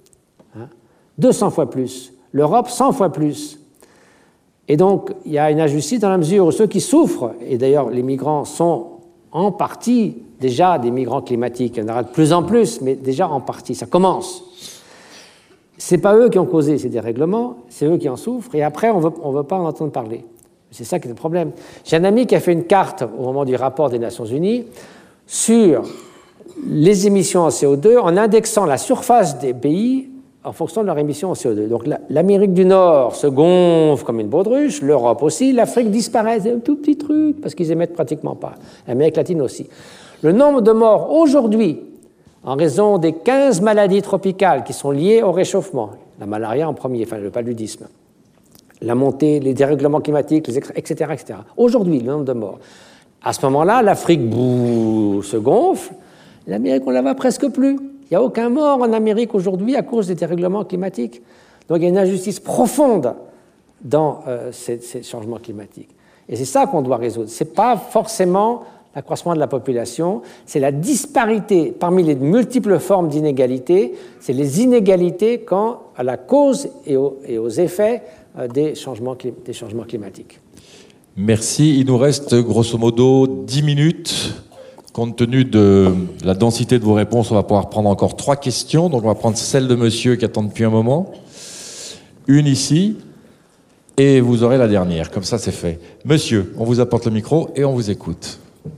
Speaker 2: 200 fois plus. L'Europe, 100 fois plus. Et donc, il y a une injustice dans la mesure où ceux qui souffrent, et d'ailleurs les migrants sont en partie déjà des migrants climatiques, il y en aura de plus en plus, mais déjà en partie, ça commence. Ce n'est pas eux qui ont causé ces dérèglements, c'est eux qui en souffrent, et après on veut pas en entendre parler. C'est ça qui est le problème. J'ai un ami qui a fait une carte au moment du rapport des Nations Unies sur les émissions en CO2 en indexant la surface des pays en fonction de leur émission en CO2. Donc l'Amérique du Nord se gonfle comme une baudruche, l'Europe aussi, l'Afrique disparaît, c'est un tout petit truc parce qu'ils émettent pratiquement pas. L'Amérique latine aussi. Le nombre de morts aujourd'hui en raison des 15 maladies tropicales qui sont liées au réchauffement, la malaria en premier, enfin le paludisme, la montée, les dérèglements climatiques, etc., etc. Aujourd'hui, le nombre de morts. À ce moment-là, l'Afrique se gonfle, l'Amérique, on ne la voit presque plus. Il n'y a aucun mort en Amérique aujourd'hui à cause des dérèglements climatiques. Donc il y a une injustice profonde dans ces changements climatiques. Et c'est ça qu'on doit résoudre. Ce n'est pas forcément l'accroissement de la population, c'est la disparité parmi les multiples formes d'inégalité, c'est les inégalités quant à la cause et aux effets des changements climatiques.
Speaker 1: Merci. Il nous reste grosso modo 10 minutes. Compte tenu de la densité de vos réponses, on va pouvoir prendre encore 3 questions. Donc on va prendre celle de monsieur qui attend depuis un moment. Une ici. Et vous aurez la dernière. Comme ça, c'est fait. Monsieur, on vous apporte le micro et on vous écoute.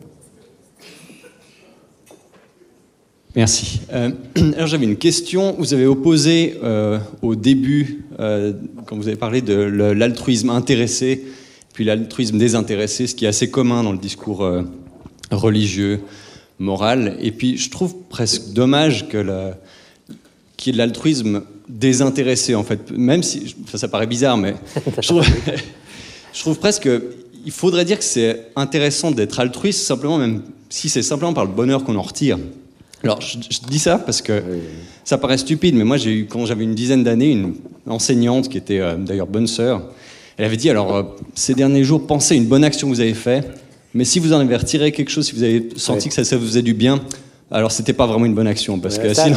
Speaker 7: Merci. Alors j'avais une question. Vous avez opposé au début, quand vous avez parlé de l'altruisme intéressé, puis l'altruisme désintéressé, ce qui est assez commun dans le discours religieux, moral. Et puis je trouve presque dommage qu'il y ait de l'altruisme désintéressé, en fait. Même si, ça paraît bizarre, mais je trouve presque qu'il faudrait dire que c'est intéressant d'être altruiste, simplement, même si c'est simplement par le bonheur qu'on en retire. Alors, je dis ça parce que ça paraît stupide, mais moi, quand j'avais une dizaine d'années, une enseignante qui était d'ailleurs bonne sœur, elle avait dit, alors, ces derniers jours, pensez à une bonne action que vous avez faite, mais si vous en avez retiré quelque chose, si vous avez senti que ça vous faisait du bien, alors c'était pas vraiment une bonne action, parce que sinon...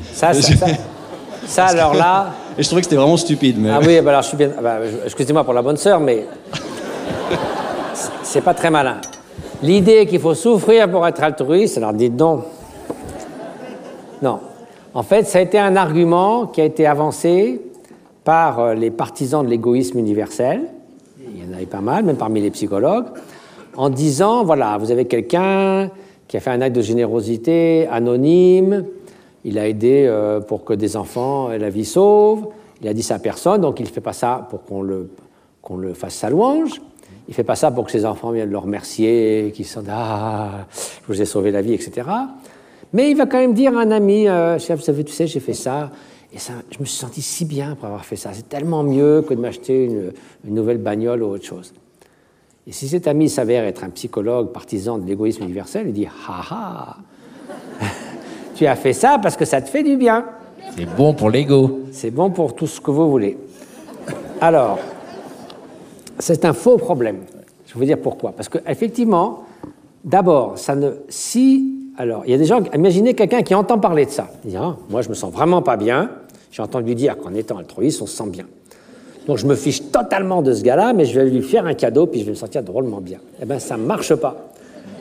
Speaker 2: Ça, alors là...
Speaker 7: Et je trouvais que c'était vraiment stupide, mais...
Speaker 2: Ah oui, bah alors je suis bien... excusez-moi pour la bonne sœur, mais... c'est pas très malin. L'idée qu'il faut souffrir pour être altruiste, alors dites donc... Non. En fait, ça a été un argument qui a été avancé par les partisans de l'égoïsme universel. Il y en avait pas mal, même parmi les psychologues, en disant, voilà, vous avez quelqu'un qui a fait un acte de générosité anonyme, il a aidé pour que des enfants aient la vie sauve, il a dit ça à personne, donc il ne fait pas ça pour qu'on le fasse sa louange, il ne fait pas ça pour que ses enfants viennent le remercier, qu'ils se disent « Ah, je vous ai sauvé la vie », etc. Mais il va quand même dire à un ami, chef, vous savez, tu sais, j'ai fait ça, et ça, je me suis senti si bien pour avoir fait ça. C'est tellement mieux que de m'acheter une nouvelle bagnole ou autre chose. Et si cet ami s'avère être un psychologue partisan de l'égoïsme universel, il dit « Ha ha, tu as fait ça parce que ça te fait du bien. »
Speaker 1: C'est bon pour l'ego.
Speaker 2: C'est bon pour tout ce que vous voulez. Alors, c'est un faux problème. Je vais vous dire pourquoi. Parce qu'effectivement, d'abord, alors, il y a des gens, imaginez quelqu'un qui entend parler de ça. Il dit, ah, moi, je me sens vraiment pas bien. J'ai entendu dire qu'en étant altruiste, on se sent bien. Donc, je me fiche totalement de ce gars-là, mais je vais lui faire un cadeau, puis je vais me sentir drôlement bien. Eh bien, ça ne marche pas. Pourquoi ?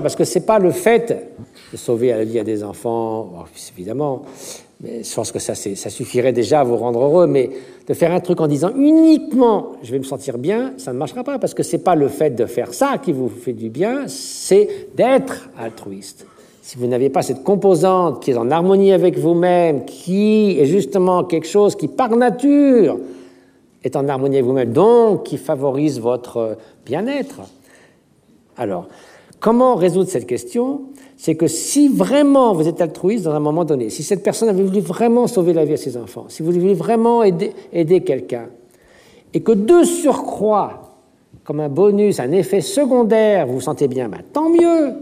Speaker 2: Parce que ce n'est pas le fait de sauver la vie à des enfants, bon, évidemment, mais je pense que ça suffirait déjà à vous rendre heureux, mais de faire un truc en disant uniquement « je vais me sentir bien », ça ne marchera pas, parce que ce n'est pas le fait de faire ça qui vous fait du bien, c'est d'être altruiste. Si vous n'avez pas cette composante qui est en harmonie avec vous-même, qui est justement quelque chose qui, par nature, est en harmonie avec vous-même, donc qui favorise votre bien-être. Alors, comment résoudre cette question ? C'est que si vraiment vous êtes altruiste dans un moment donné, si cette personne avait voulu vraiment sauver la vie à ses enfants, si vous voulez vraiment aider quelqu'un, et que de surcroît, comme un bonus, un effet secondaire, vous vous sentez bien, ben, tant mieux.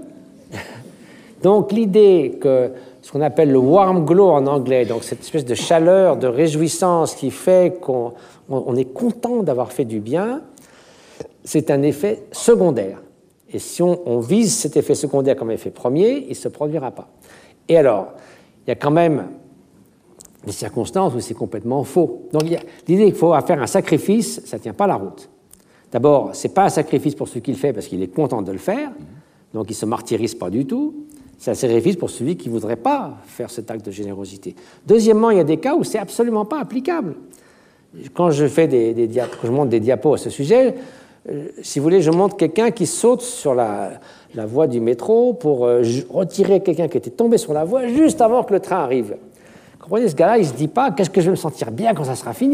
Speaker 2: Donc l'idée que ce qu'on appelle le warm glow en anglais, donc cette espèce de chaleur, de réjouissance qui fait qu'on est content d'avoir fait du bien, c'est un effet secondaire. Et si on vise cet effet secondaire comme effet premier, il ne se produira pas. Et alors, il y a quand même des circonstances où c'est complètement faux. Donc l'idée qu'il faut faire un sacrifice, ça ne tient pas la route. D'abord, ce n'est pas un sacrifice pour celui qui le fait parce qu'il est content de le faire, donc il ne se martyrise pas du tout. C'est un sacrifice pour celui qui ne voudrait pas faire cet acte de générosité. Deuxièmement, il y a des cas où ce n'est absolument pas applicable. Quand je fais quand je montre des diapos à ce sujet, si vous voulez, je montre quelqu'un qui saute sur la voie du métro pour retirer quelqu'un qui était tombé sur la voie juste avant que le train arrive. Vous comprenez, ce gars-là, il ne se dit pas « qu'est-ce que je vais me sentir bien quand ça sera fini ?»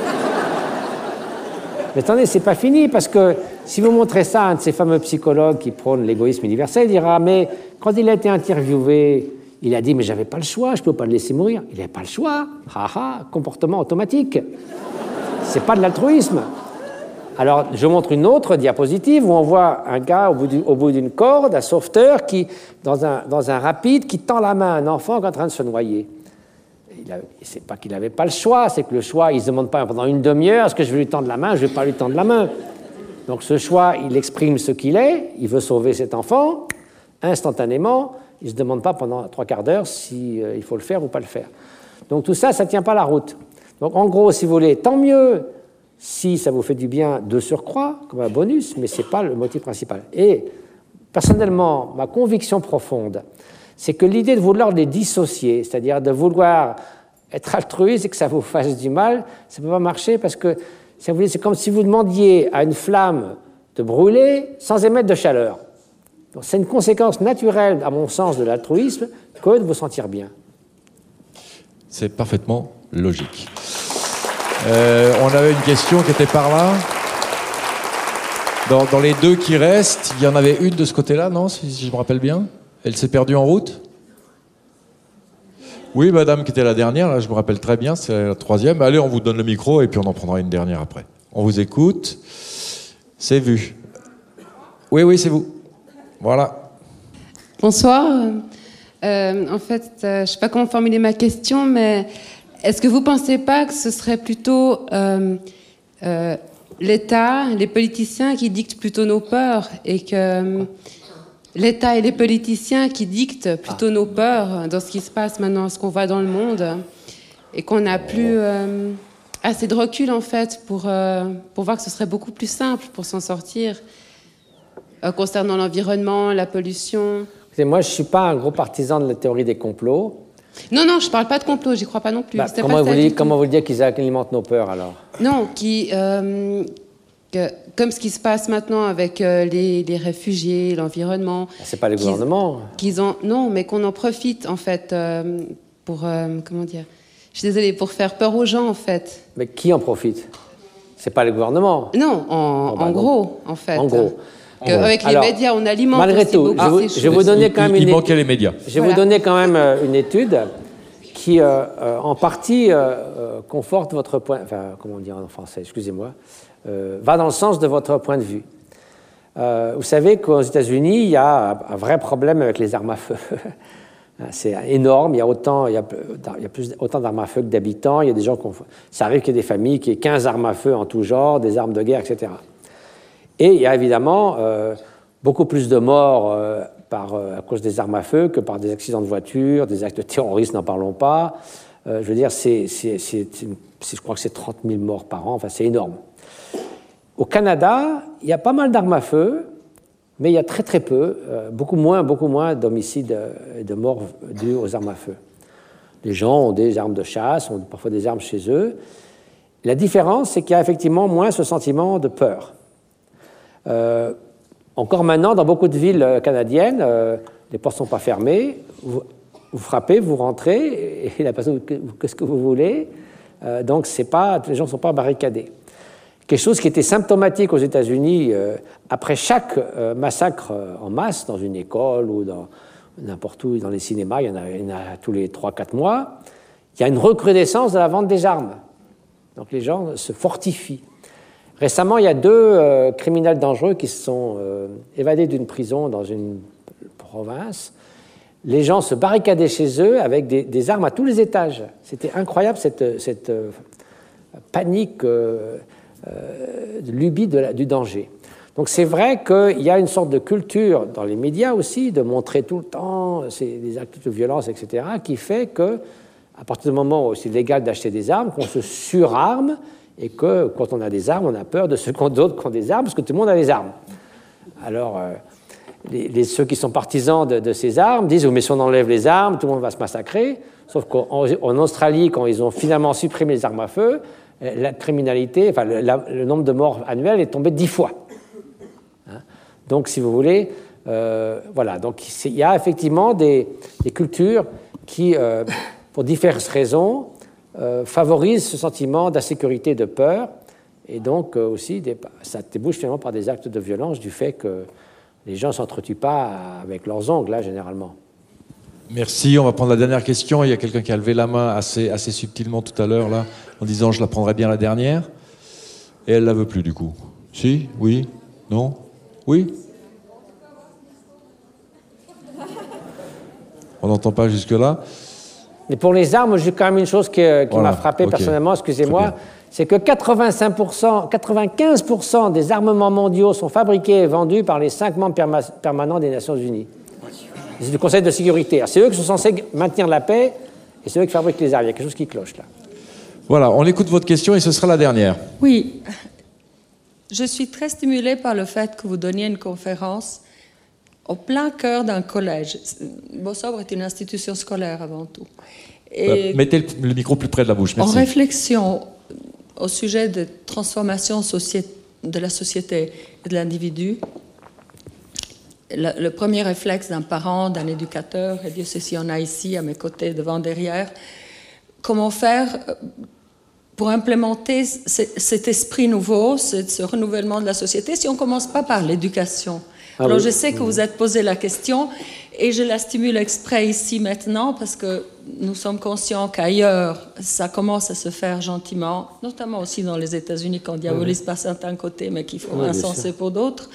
Speaker 2: Mais attendez, c'est pas fini, parce que si vous montrez ça à un de ces fameux psychologues qui prônent l'égoïsme universel, il dira « mais quand il a été interviewé, Il a dit, mais j'avais pas le choix, je peux pas le laisser mourir. Il n'avait pas le choix. Comportement automatique. C'est pas de l'altruisme. Alors, je montre une autre diapositive où on voit un gars au bout d'une corde, un sauveteur, dans un rapide, qui tend la main à un enfant qui est en train de se noyer. C'est pas qu'il n'avait pas le choix, c'est que le choix, il ne se demande pas pendant une demi-heure, est-ce que je vais lui tendre la main, je ne vais pas lui tendre la main. Donc ce choix, il exprime ce qu'il est, il veut sauver cet enfant, instantanément, il ne se demande pas pendant 3/4 d'heure s'il faut le faire ou pas le faire. Donc tout ça, ça ne tient pas la route. Donc en gros, si vous voulez, tant mieux si ça vous fait du bien de surcroît, comme un bonus, mais ce n'est pas le motif principal. Et personnellement, ma conviction profonde, c'est que l'idée de vouloir les dissocier, c'est-à-dire de vouloir être altruiste et que ça vous fasse du mal, ça ne peut pas marcher parce que si vous voulez, c'est comme si vous demandiez à une flamme de brûler sans émettre de chaleur. Donc, c'est une conséquence naturelle, à mon sens, de l'altruisme que de vous sentir bien.
Speaker 1: C'est parfaitement logique. On avait une question qui était par là. Dans les deux qui restent, il y en avait une de ce côté-là, non, si je me rappelle bien? Elle s'est perdue en route? Oui, madame qui était la dernière, là, je me rappelle très bien, c'est la troisième. Allez, on vous donne le micro et puis on en prendra une dernière après. On vous écoute. C'est vu. Oui, c'est vous. Voilà.
Speaker 8: Bonsoir. En fait, je ne sais pas comment formuler ma question, mais est-ce que vous ne pensez pas que ce serait plutôt l'État, les politiciens qui dictent plutôt nos peurs et que l'État et les politiciens qui dictent plutôt nos peurs dans ce qui se passe maintenant, ce qu'on voit dans le monde, et qu'on n'a plus assez de recul, en fait, pour voir que ce serait beaucoup plus simple pour s'en sortir, concernant l'environnement, la pollution.
Speaker 2: Moi, je ne suis pas un gros partisan de la théorie des complots.
Speaker 8: Non, je ne parle pas de complot, j'y crois pas non plus.
Speaker 2: Comment vous dire qu'ils alimentent nos peurs, alors?
Speaker 8: Non, comme ce qui se passe maintenant avec les réfugiés, l'environnement.
Speaker 2: C'est pas les gouvernements.
Speaker 8: Non, mais qu'on en profite, en fait, pour... comment dire? Je suis désolée, pour faire peur aux gens, en fait.
Speaker 2: Mais qui en profite? C'est pas les gouvernements.
Speaker 8: Non, en gros, en fait.
Speaker 2: En gros.
Speaker 8: Avec les médias, on alimente
Speaker 2: malgré
Speaker 8: aussi
Speaker 2: tout,
Speaker 8: beaucoup
Speaker 2: je vais vous donner quand même
Speaker 1: il manquait les médias.
Speaker 2: Je vais vous donner quand même une étude qui, en partie, conforte votre point... Enfin, comment on dit en français? Excusez-moi. Va dans le sens de votre point de vue. Vous savez qu'aux États-Unis, il y a un vrai problème avec les armes à feu. C'est énorme. Il y a autant d'armes à feu que d'habitants. Il y a des gens ça arrive qu'il y ait des familles qui aient 15 armes à feu en tout genre, des armes de guerre, etc. Et il y a évidemment beaucoup plus de morts à cause des armes à feu que par des accidents de voiture, des actes de terrorisme, n'en parlons pas. Je veux dire, je crois que c'est 30 000 morts par an. Enfin, c'est énorme. Au Canada, il y a pas mal d'armes à feu, mais il y a très très peu, beaucoup moins d'homicides et de morts dus aux armes à feu. Les gens ont des armes de chasse, ont parfois des armes chez eux. La différence, c'est qu'il y a effectivement moins ce sentiment de peur. Encore maintenant, dans beaucoup de villes canadiennes, les portes ne sont pas fermées, vous frappez, vous rentrez, et la personne, qu'est-ce que vous voulez? Donc, les gens ne sont pas barricadés. Quelque chose qui était symptomatique aux États-Unis, après chaque massacre en masse, dans une école ou n'importe où, dans les cinémas, il y en a tous les 3-4 mois, il y a une recrudescence de la vente des armes. Donc les gens se fortifient. Récemment, il y a 2 criminels dangereux qui se sont évadés d'une prison dans une province. Les gens se barricadaient chez eux avec des armes à tous les étages. C'était incroyable, cette panique, lubie du danger. Donc c'est vrai qu'il y a une sorte de culture dans les médias aussi, de montrer tout le temps des actes de violence, etc., qui fait que, à partir du moment où c'est légal d'acheter des armes, qu'on se surarme, et que quand on a des armes, on a peur de ceux d'autres qui ont des armes, parce que tout le monde a des armes. Alors, ceux qui sont partisans de ces armes disent « mais si on enlève les armes, tout le monde va se massacrer ». Sauf qu'en Australie, quand ils ont finalement supprimé les armes à feu, la criminalité, enfin le nombre de morts annuels est tombé 10 fois. Donc, si vous voulez, voilà. Donc, il y a effectivement des cultures qui, pour diverses raisons, favorisent ce sentiment d'insécurité et de peur, et donc aussi ça débouche finalement par des actes de violence du fait que les gens ne s'entretuent pas avec leurs ongles, là, généralement.
Speaker 1: Merci, on va prendre la dernière question. Il y a quelqu'un qui a levé la main assez subtilement tout à l'heure, là, en disant je la prendrai bien la dernière. Et elle ne la veut plus, du coup. Si? Oui? Non? Oui? On n'entend pas jusque-là.
Speaker 2: Mais pour les armes, j'ai quand même une chose qui m'a frappé personnellement, excusez-moi, c'est que 95% des armements mondiaux sont fabriqués et vendus par les 5 membres permanents des Nations Unies. C'est du Conseil de sécurité. C'est eux qui sont censés maintenir la paix et c'est eux qui fabriquent les armes. Il y a quelque chose qui cloche là.
Speaker 1: Voilà, on écoute votre question et ce sera la dernière.
Speaker 9: Oui, je suis très stimulée par le fait que vous donniez une conférence au plein cœur d'un collège. Beausobre est une institution scolaire avant tout. Et
Speaker 1: mettez le micro plus près de la bouche, merci.
Speaker 9: En réflexion au sujet de transformation de la société et de l'individu, le premier réflexe d'un parent, d'un éducateur, et Dieu sait s'il y en a ici, à mes côtés, devant, derrière, comment faire pour implémenter cet esprit nouveau, ce renouvellement de la société, si on ne commence pas par l'éducation. Alors, je sais que vous êtes posé la question et je la stimule exprès ici maintenant parce que nous sommes conscients qu'ailleurs, ça commence à se faire gentiment, notamment aussi dans les États-Unis qu'on diabolise par certains côtés, mais qui font insensé pour d'autres.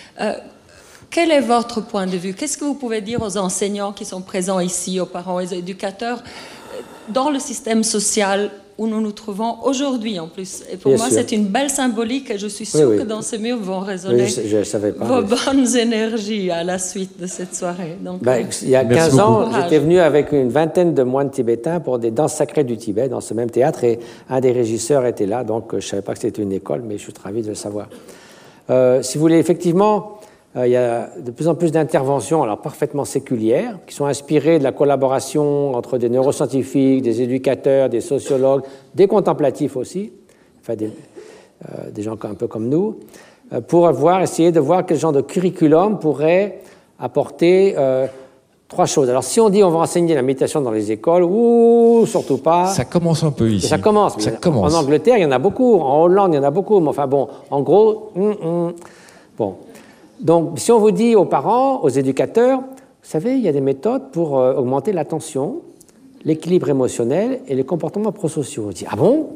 Speaker 9: Quel est votre point de vue? Qu'est-ce que vous pouvez dire aux enseignants qui sont présents ici, aux parents, aux éducateurs, dans le système social où nous nous trouvons aujourd'hui en plus? Et pour moi, c'est une belle symbolique et je suis sûre que dans ces murs vont résonner vos bonnes énergies à la suite de cette soirée. Donc,
Speaker 2: il y a 15 ans, j'étais venu avec une vingtaine de moines tibétains pour des danses sacrées du Tibet dans ce même théâtre et un des régisseurs était là, donc je ne savais pas que c'était une école, mais je suis ravi de le savoir. Si vous voulez, effectivement, il y a de plus en plus d'interventions, alors parfaitement séculières, qui sont inspirées de la collaboration entre des neuroscientifiques, des éducateurs, des sociologues, des contemplatifs aussi, enfin des gens un peu comme nous, pour essayer de voir quel genre de curriculum pourrait apporter 3 choses. Alors si on dit on va enseigner la méditation dans les écoles, surtout pas.
Speaker 1: Ça commence un peu ici.
Speaker 2: Ça commence. En Angleterre, il y en a beaucoup, en Hollande, il y en a beaucoup, mais enfin bon, en gros, bon. Donc, si on vous dit aux parents, aux éducateurs, vous savez, il y a des méthodes pour augmenter l'attention, l'équilibre émotionnel et les comportements prosociaux. On dit, ah bon?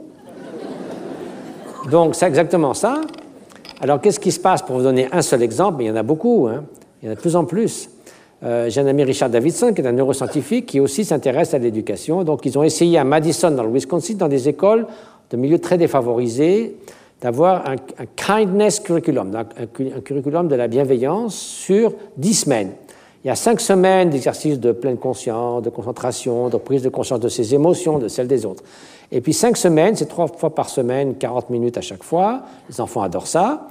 Speaker 2: Donc, c'est exactement ça. Alors, qu'est-ce qui se passe? Pour vous donner un seul exemple, mais il y en a beaucoup, hein. Il y en a de plus en plus. J'ai un ami, Richard Davidson, qui est un neuroscientifique, qui aussi s'intéresse à l'éducation. Donc, ils ont essayé à Madison, dans le Wisconsin, dans des écoles de milieux très défavorisés, d'avoir un kindness curriculum, un curriculum de la bienveillance sur 10 semaines. Il y a 5 semaines d'exercices de pleine conscience, de concentration, de prise de conscience de ses émotions, de celles des autres. Et puis 5 semaines, c'est 3 fois par semaine, 40 minutes à chaque fois. Les enfants adorent ça.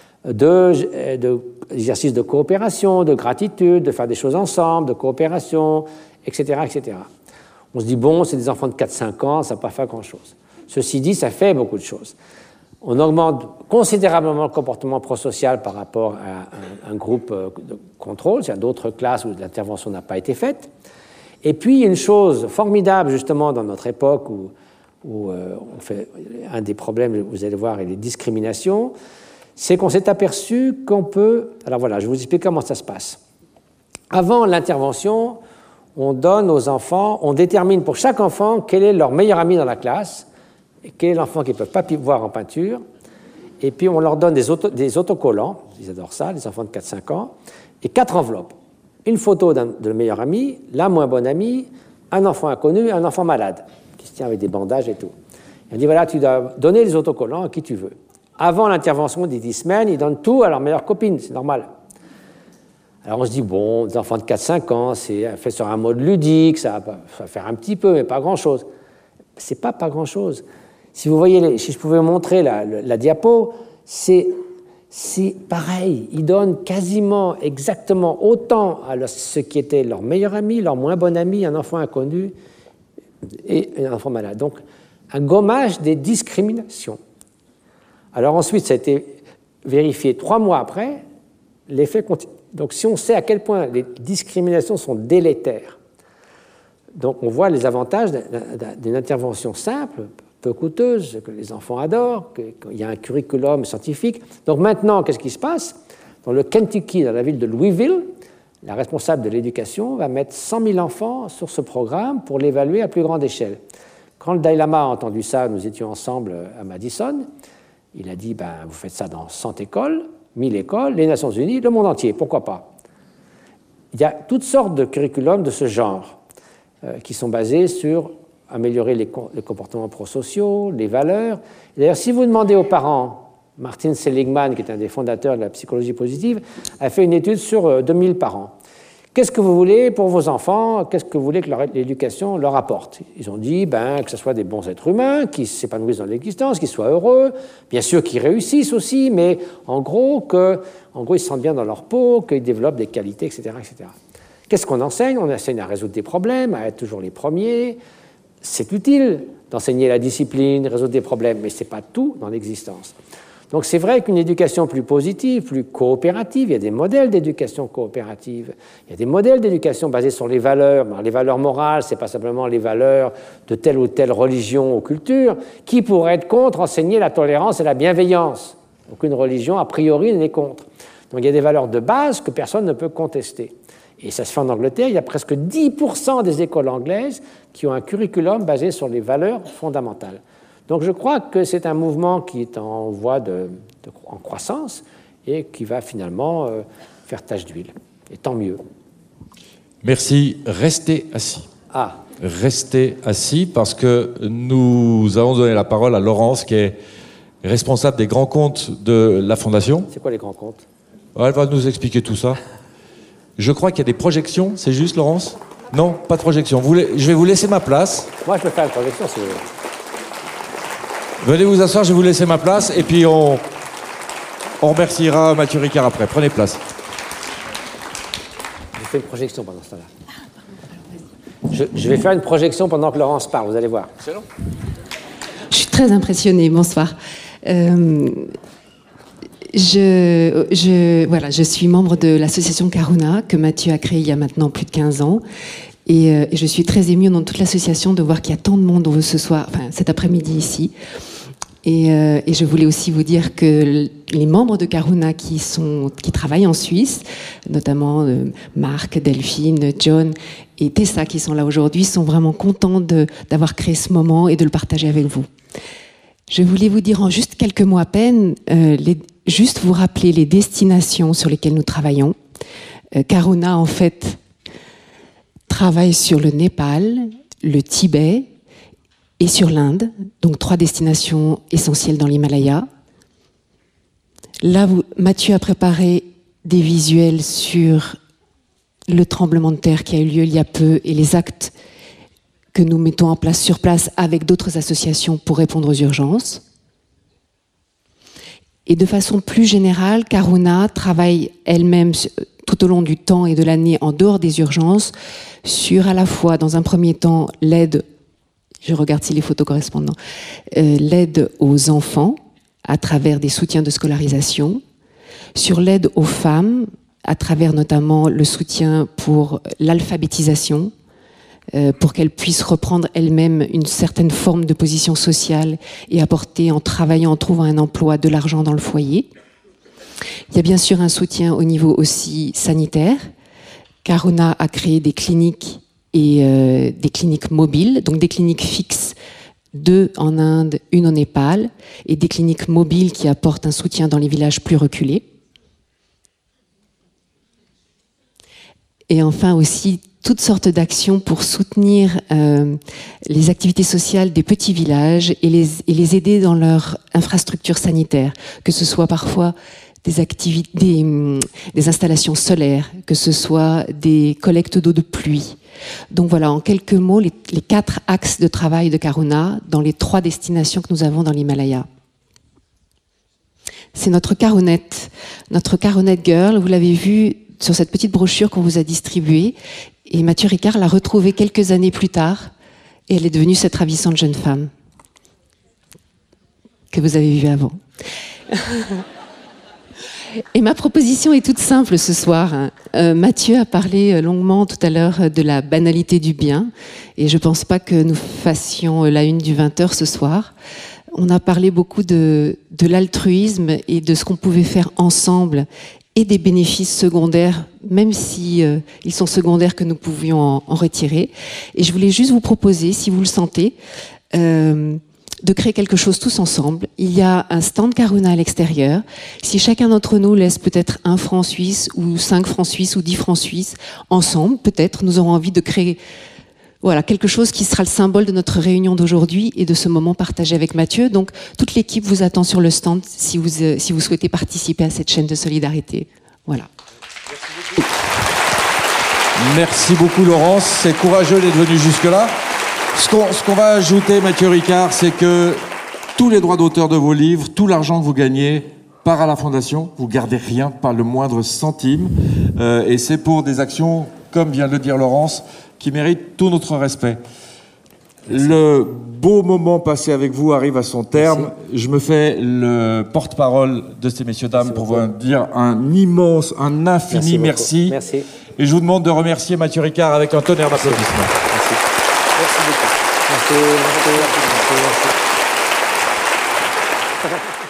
Speaker 2: D'exercices de coopération, de gratitude, de faire des choses ensemble, de coopération, etc., etc. On se dit, bon, c'est des enfants de 4-5 ans, ça ne va pas faire grand-chose. Ceci dit, ça fait beaucoup de choses. On augmente considérablement le comportement prosocial par rapport à un groupe de contrôle, c'est-à-dire d'autres classes où l'intervention n'a pas été faite. Et puis, il y a une chose formidable, justement, dans notre époque, où on fait un des problèmes, vous allez voir, est les discriminations, c'est qu'on s'est aperçu qu'on peut... Alors voilà, je vous explique comment ça se passe. Avant l'intervention, on donne aux enfants, on détermine pour chaque enfant quel est leur meilleur ami dans la classe, et quel est l'enfant qu'ils ne peuvent pas voir en peinture, et puis on leur donne des autocollants, ils adorent ça, les enfants de 4-5 ans, et 4 enveloppes. Une photo de le meilleur ami, la moins bonne amie, un enfant inconnu, un enfant malade, qui se tient avec des bandages et tout. Et on dit, voilà, tu dois donner les autocollants à qui tu veux. Avant l'intervention des 10 semaines, ils donnent tout à leur meilleure copine, c'est normal. Alors on se dit, bon, des enfants de 4-5 ans, c'est fait sur un mode ludique, ça va faire un petit peu, mais pas grand-chose. C'est pas grand-chose. Si vous voyez, si je pouvais vous montrer la diapo, c'est pareil. Ils donnent quasiment exactement autant à ce qui était leur meilleur ami, leur moins bon ami, un enfant inconnu et un enfant malade. Donc, un gommage des discriminations. Alors ensuite, ça a été vérifié 3 mois après, l'effet continue. Donc, si on sait à quel point les discriminations sont délétères, donc on voit les avantages d'une intervention simple, peu coûteuse, que les enfants adorent, qu'il y a un curriculum scientifique. Donc maintenant, qu'est-ce qui se passe? Dans le Kentucky, dans la ville de Louisville, la responsable de l'éducation, va mettre 100 000 enfants sur ce programme pour l'évaluer à plus grande échelle. Quand le Dalai Lama a entendu ça, nous étions ensemble à Madison, il a dit, vous faites ça dans 100 écoles, 1000 écoles, les Nations Unies, le monde entier, pourquoi pas? Il y a toutes sortes de curriculums de ce genre qui sont basés sur améliorer les comportements prosociaux, les valeurs. D'ailleurs, si vous demandez aux parents, Martin Seligman, qui est un des fondateurs de la psychologie positive, a fait une étude sur 2000 parents. Qu'est-ce que vous voulez pour vos enfants? Qu'est-ce que vous voulez que l'éducation leur apporte? Ils ont dit que ce soit des bons êtres humains, qui s'épanouissent dans l'existence, qu'ils soient heureux, bien sûr qu'ils réussissent aussi, mais en gros, ils se sentent bien dans leur peau, qu'ils développent des qualités, etc., etc. Qu'est-ce qu'on enseigne? On enseigne à résoudre des problèmes, à être toujours les premiers. C'est utile d'enseigner la discipline, résoudre des problèmes, mais ce n'est pas tout dans l'existence. Donc c'est vrai qu'une éducation plus positive, plus coopérative, il y a des modèles d'éducation coopérative, il y a des modèles d'éducation basés sur les valeurs. Alors, les valeurs morales, ce n'est pas simplement les valeurs de telle ou telle religion ou culture. Qui pourrait être contre enseigner la tolérance et la bienveillance? Aucune religion, a priori, n'est contre. Donc il y a des valeurs de base que personne ne peut contester. Et ça se fait en Angleterre, il y a presque 10% des écoles anglaises qui ont un curriculum basé sur les valeurs fondamentales. Donc je crois que c'est un mouvement qui est en voie en croissance et qui va finalement faire tache d'huile. Et tant mieux.
Speaker 1: Merci. Restez assis.
Speaker 2: Ah.
Speaker 1: Restez assis parce que nous allons donner la parole à Laurence qui est responsable des grands comptes de la Fondation.
Speaker 2: C'est quoi les grands comptes?
Speaker 1: Elle va nous expliquer tout ça. Je crois qu'il y a des projections, c'est juste Laurence? Non, pas de projection. Je vais vous laisser ma place.
Speaker 2: Moi je peux faire une projection si vous voulez.
Speaker 1: Venez vous asseoir, je vais vous laisser ma place et puis on remerciera Mathieu Ricard après. Prenez place.
Speaker 2: Je fais une projection pendant ce temps-là. Je vais faire une projection pendant que Laurence parle, vous allez voir.
Speaker 1: Excellent.
Speaker 10: Je suis très impressionnée, bonsoir. Je suis membre de l'association Karuna que Mathieu a créée il y a maintenant plus de 15 ans. Et je suis très émue dans toute l'association de voir qu'il y a tant de monde ce soir, cet après-midi ici. Et je voulais aussi vous dire que les membres de Karuna qui travaillent en Suisse, notamment Marc, Delphine, John et Tessa qui sont là aujourd'hui, sont vraiment contents d'avoir créé ce moment et de le partager avec vous. Je voulais vous dire en juste quelques mots à peine, juste vous rappeler les destinations sur lesquelles nous travaillons. Karuna, en fait, travaille sur le Népal, le Tibet et sur l'Inde, donc 3 destinations essentielles dans l'Himalaya. Là, Mathieu a préparé des visuels sur le tremblement de terre qui a eu lieu il y a peu et les actes que nous mettons en place sur place avec d'autres associations pour répondre aux urgences. Et de façon plus générale, Karuna travaille elle-même tout au long du temps et de l'année en dehors des urgences sur à la fois, dans un premier temps, l'aide, je regarde si les photos correspondent, l'aide aux enfants à travers des soutiens de scolarisation, sur l'aide aux femmes à travers notamment le soutien pour l'alphabétisation, pour qu'elles puissent reprendre elles-mêmes une certaine forme de position sociale et apporter en travaillant, en trouvant un emploi, de l'argent dans le foyer. Il y a bien sûr un soutien au niveau aussi sanitaire. Karuna a créé des cliniques et des cliniques mobiles, donc des cliniques fixes, 2 en Inde, 1 au Népal, et des cliniques mobiles qui apportent un soutien dans les villages plus reculés. Et enfin aussi toutes sortes d'actions pour soutenir les activités sociales des petits villages et les aider dans leur infrastructure sanitaire, que ce soit parfois des installations solaires, que ce soit des collectes d'eau de pluie. Donc voilà, en quelques mots, les 4 axes de travail de Karuna dans les 3 destinations que nous avons dans l'Himalaya. C'est notre Karunet Girl, vous l'avez vu sur cette petite brochure qu'on vous a distribuée, et Mathieu Ricard l'a retrouvée quelques années plus tard, et elle est devenue cette ravissante jeune femme que vous avez vue avant. Et ma proposition est toute simple ce soir. Mathieu a parlé longuement tout à l'heure de la banalité du bien, et je ne pense pas que nous fassions la une du 20h ce soir. On a parlé beaucoup de l'altruisme et de ce qu'on pouvait faire ensemble et des bénéfices secondaires, même si ils sont secondaires, que nous pouvions en retirer. Et je voulais juste vous proposer, si vous le sentez, de créer quelque chose tous ensemble. Il y a un stand Karuna à l'extérieur. Si chacun d'entre nous laisse peut-être 1 franc suisse ou 5 francs suisses ou 10 francs suisses ensemble, peut-être nous aurons envie de créer quelque chose qui sera le symbole de notre réunion d'aujourd'hui et de ce moment partagé avec Mathieu. Donc toute l'équipe vous attend sur le stand si vous souhaitez participer à cette chaîne de solidarité. Voilà.
Speaker 1: Merci beaucoup Laurence, c'est courageux d'être venu jusque-là. Ce qu'on va ajouter, Mathieu Ricard, c'est que tous les droits d'auteur de vos livres, tout l'argent que vous gagnez part à la Fondation. Vous gardez rien, pas le moindre centime. Et c'est pour des actions, comme vient de le dire Laurence, qui méritent tout notre respect. Le beau moment passé avec vous arrive à son terme. Merci. Je me fais le porte-parole de ces messieurs dames pour vous dire un immense, un infini merci.
Speaker 2: Merci.
Speaker 1: Et je vous demande de remercier Mathieu Ricard avec un tonnerre d'applaudissements.
Speaker 2: Merci. Merci beaucoup. Merci.